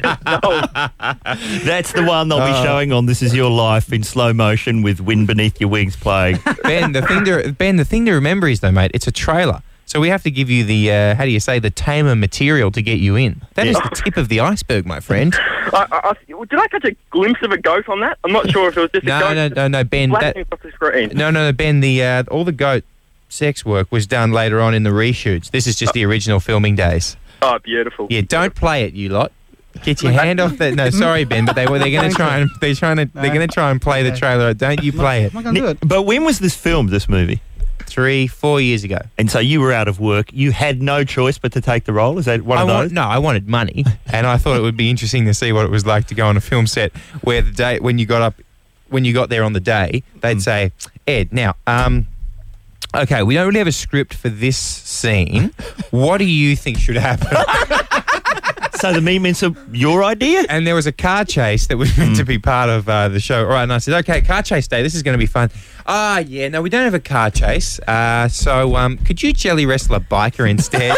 A: That's the one they'll be
B: Oh.
A: showing on This Is Your Life in slow motion with Wind Beneath Your Wings playing.
B: Ben, the thing to Ben, the thing to remember is though, mate, it's a trailer. So we have to give you the uh, how do you say the tamer material to get you in. That is
J: Yeah.
B: the tip of the iceberg, my friend.
J: I, I, I, did I catch a glimpse of a goat on that? I'm not sure if it was just
B: No,
J: a goat
B: no, no, no, Ben. That,
J: flashing across the screen.
B: no, no, no, Ben. The uh, all the goat sex work was done later on in the reshoots. This is just the original filming days.
J: Oh, beautiful.
B: Yeah, don't play it, you lot. Get your hand off that. No, sorry, Ben, but they were they're going to try and they're trying to they're going to try and play the trailer. Don't you play it?
A: But when was this filmed, this movie?
B: Three, four years ago.
A: And so you were out of work. You had no choice but to take the role? Is that one
B: I
A: of
B: want,
A: those?
B: no, I wanted money, and I thought it would be interesting to see what it was like to go on a film set where the day when you got up, when you got there on the day, they'd say, Ed, now, um, okay, we don't really have a script for this scene. What do you think should happen?
A: So the meat mincer, your idea?
B: And there was a car chase that was meant to be part of uh, the show. All right, and I said, okay, car chase day, this is going to be fun. Ah, yeah, no, we don't have a car chase. Uh, so um, could you jelly wrestle a biker instead?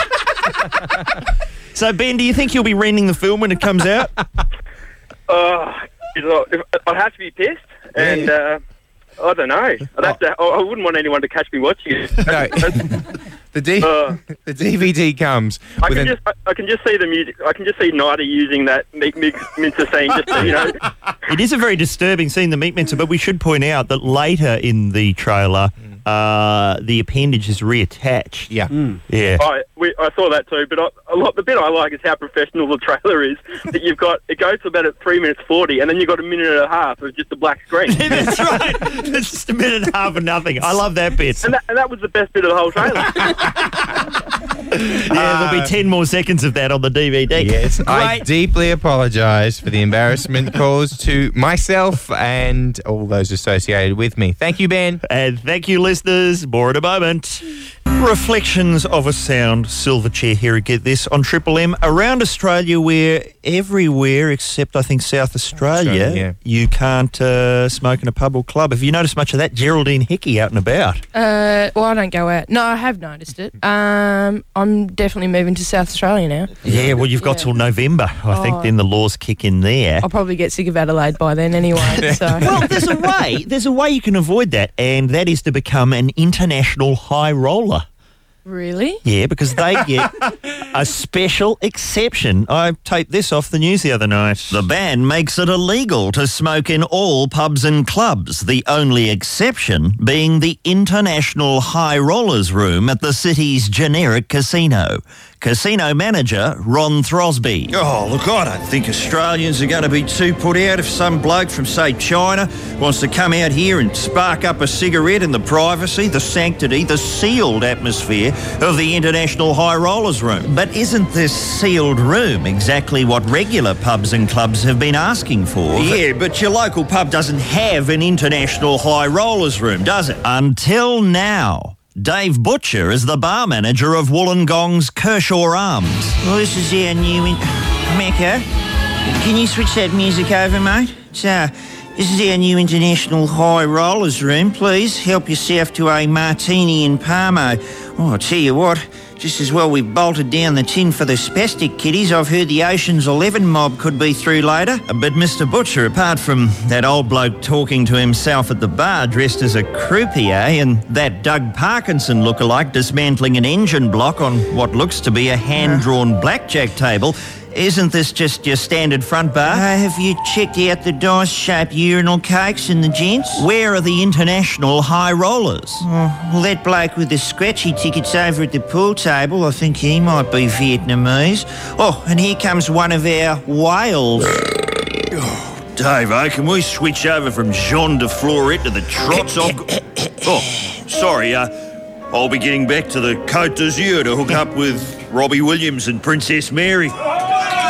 A: So, Ben, do you think you'll be renting the film when it comes out?
J: Uh, if- I'd have to be pissed, and uh, I don't know. I'd have to. I I wouldn't want anyone to catch me watching it.
B: No. The D-
J: Uh,
B: the D V D comes
J: I
B: with
J: can
B: an,
J: just, I, I can just see the music. I can just see Nida using that meat mix mincer scene, just to, you know.
A: It is a very disturbing scene, the meat mincer, but we should point out that later in the trailer, uh, the appendage is reattached.
B: Yeah.
A: Yeah.
J: I, we, I saw that too, but I, a lot. The bit I like is how professional the trailer is. That you've got it goes to about at three minutes forty, and then you've got a minute and a half of just a black screen.
A: That's right. It's just a minute and a half of nothing. I love that bit.
J: And that, and that was the best bit of the whole trailer.
A: Yeah, there'll be ten more seconds of that on the D V D.
B: Yes, I
A: Great.
B: deeply apologise for the embarrassment caused to myself and all those associated with me. Thank you, Ben.
A: And thank you, listeners. More in a moment. Reflections of a Sound, Silverchair here at Get This on Triple M. Around Australia, where everywhere except, I think, South Australia,
B: Australia, yeah.
A: you can't uh, smoke in a pub or club. Have you noticed much of that? Geraldine Hickey out and about.
O: Uh, well, I don't go out. No, I have noticed it. Um, I'm definitely moving to South Australia now.
A: Yeah, well, you've got till November. I think
O: Oh.
A: then the laws kick in there.
O: I'll probably get sick of Adelaide by then anyway. So.
A: Well, there's a way. There's a way you can avoid that, and that is to become an international high roller.
O: Really?
A: Yeah, because they get a special exception. I taped this off the news the other night.
E: The ban makes it illegal to smoke in all pubs and clubs, the only exception being the International High Rollers Room at the city's generic casino. Casino manager Ron Throsby.
G: Oh, look, I don't think Australians are going to be too put out if some bloke from, say, China wants to come out here and spark up a cigarette in the privacy, the sanctity, the sealed atmosphere of the International High Rollers Room.
E: But isn't this sealed room exactly what regular pubs and clubs have been asking for?
G: Yeah, but your local pub doesn't have an International High Rollers Room, does it?
E: Until now. Dave Butcher is the bar manager of Wollongong's Kershaw Arms.
T: Well, this is our new... In- Mecca, can you switch that music over, mate? So, this is our new International High Rollers Room. Please help yourself to a martini in Parmo. Oh, I'll tell you what, just as well we've bolted down the tin for the spastic kiddies. I've heard the Ocean's Eleven mob could be through later.
E: But Mister Butcher, apart from that old bloke talking to himself at the bar dressed as a croupier and that Doug Parkinson lookalike dismantling an engine block on what looks to be a hand-drawn blackjack table, isn't this just your standard front bar?
T: Uh, have you checked out the dice-shaped urinal cakes in the gents?
E: Where are the International High Rollers?
T: Oh, well, that bloke with the scratchy tickets over at the pool table, I think he might be Vietnamese. Oh, and here comes one of our whales.
G: Dave, eh, can we switch over from Jean de Florette to the trots? I've got... Oh, sorry, uh, I'll be getting back to the Côte d'Azur to hook up with Robbie Williams and Princess Mary.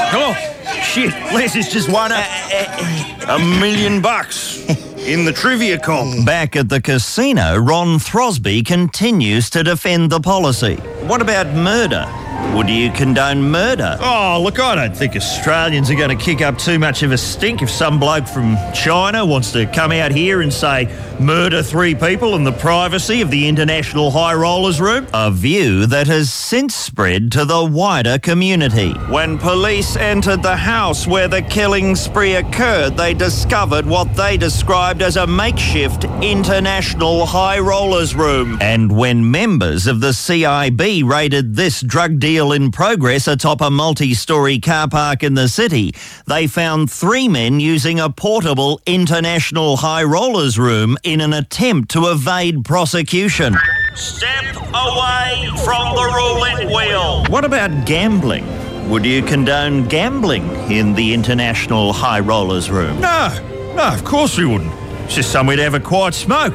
G: Oh, shit. Les has just won a, a million bucks in the trivia comp.
E: Back at the casino, Ron Throsby continues to defend the policy. What about murder? Would you condone murder?
G: Oh, look, I don't think Australians are going to kick up too much of a stink if some bloke from China wants to come out here and say, murder three people in the privacy of the International High Rollers room.
E: A view that has since spread to the wider community.
G: When police entered the house where the killing spree occurred, they discovered what they described as a makeshift International High Rollers room.
E: And when members of the C I B raided this drug deal in progress atop a multi-storey car park in the city, they found three men using a portable International High Rollers room in an attempt to evade prosecution.
G: Step away from the roulette wheel.
E: What about gambling? Would you condone gambling in the International High Rollers room?
G: No, no, of course we wouldn't. It's just somewhere to have a quiet smoke.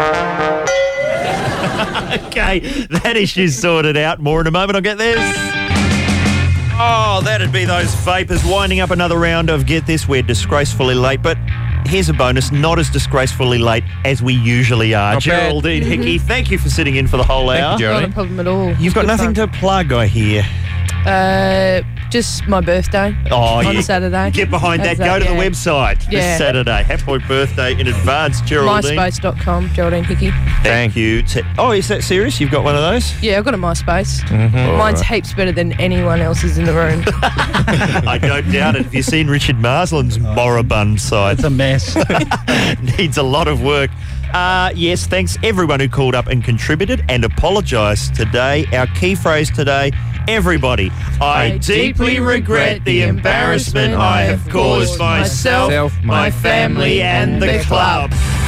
A: Okay, that issue's sorted out. More in a moment. I'll get this. Oh, that'd be those vapors winding up another round of Get This. We're disgracefully late, but here's a bonus, not as disgracefully late as we usually are.
B: Not bad.
A: Geraldine Hickey, thank you for sitting in for the whole
B: Thank
A: hour.
B: you, Geraldine.
O: Not a problem at all.
A: You've got
O: Good
A: nothing
O: fun.
A: to plug, I hear.
O: Uh, just my birthday
A: Oh,
O: on
A: yeah.
O: Saturday.
A: Get behind that.
O: How's
A: Go to the
O: yeah.
A: website this
O: Yeah.
A: Saturday. Happy birthday in advance, Geraldine.
O: MySpace dot com, Geraldine Hickey.
A: Thank you. To, oh, is that serious? You've got one of those?
O: Yeah, I've got a MySpace.
A: Mhm.
O: Mine's
A: Alright.
O: heaps better than anyone else's in the room.
A: I don't doubt it. Have you seen Richard Marsland's moribund site?
C: It's a mess.
A: Needs a lot of work. Uh, yes, thanks everyone who called up and contributed and apologised today. Our key phrase today, everybody. I,
O: I
A: deeply regret the embarrassment I have caused myself,
B: Self,
A: my family and the club.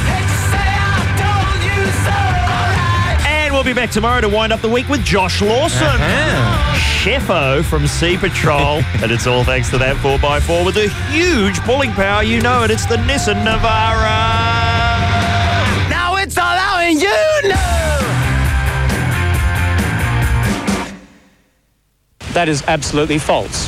A: And we'll be back tomorrow to wind up the week with Josh Lawson.
B: Uh-huh.
A: Chefo from Sea Patrol. And it's all thanks to that four by four with the huge pulling power. You know it, it's the Nissan Navara.
H: Now it's all out and you know.
U: That is absolutely false.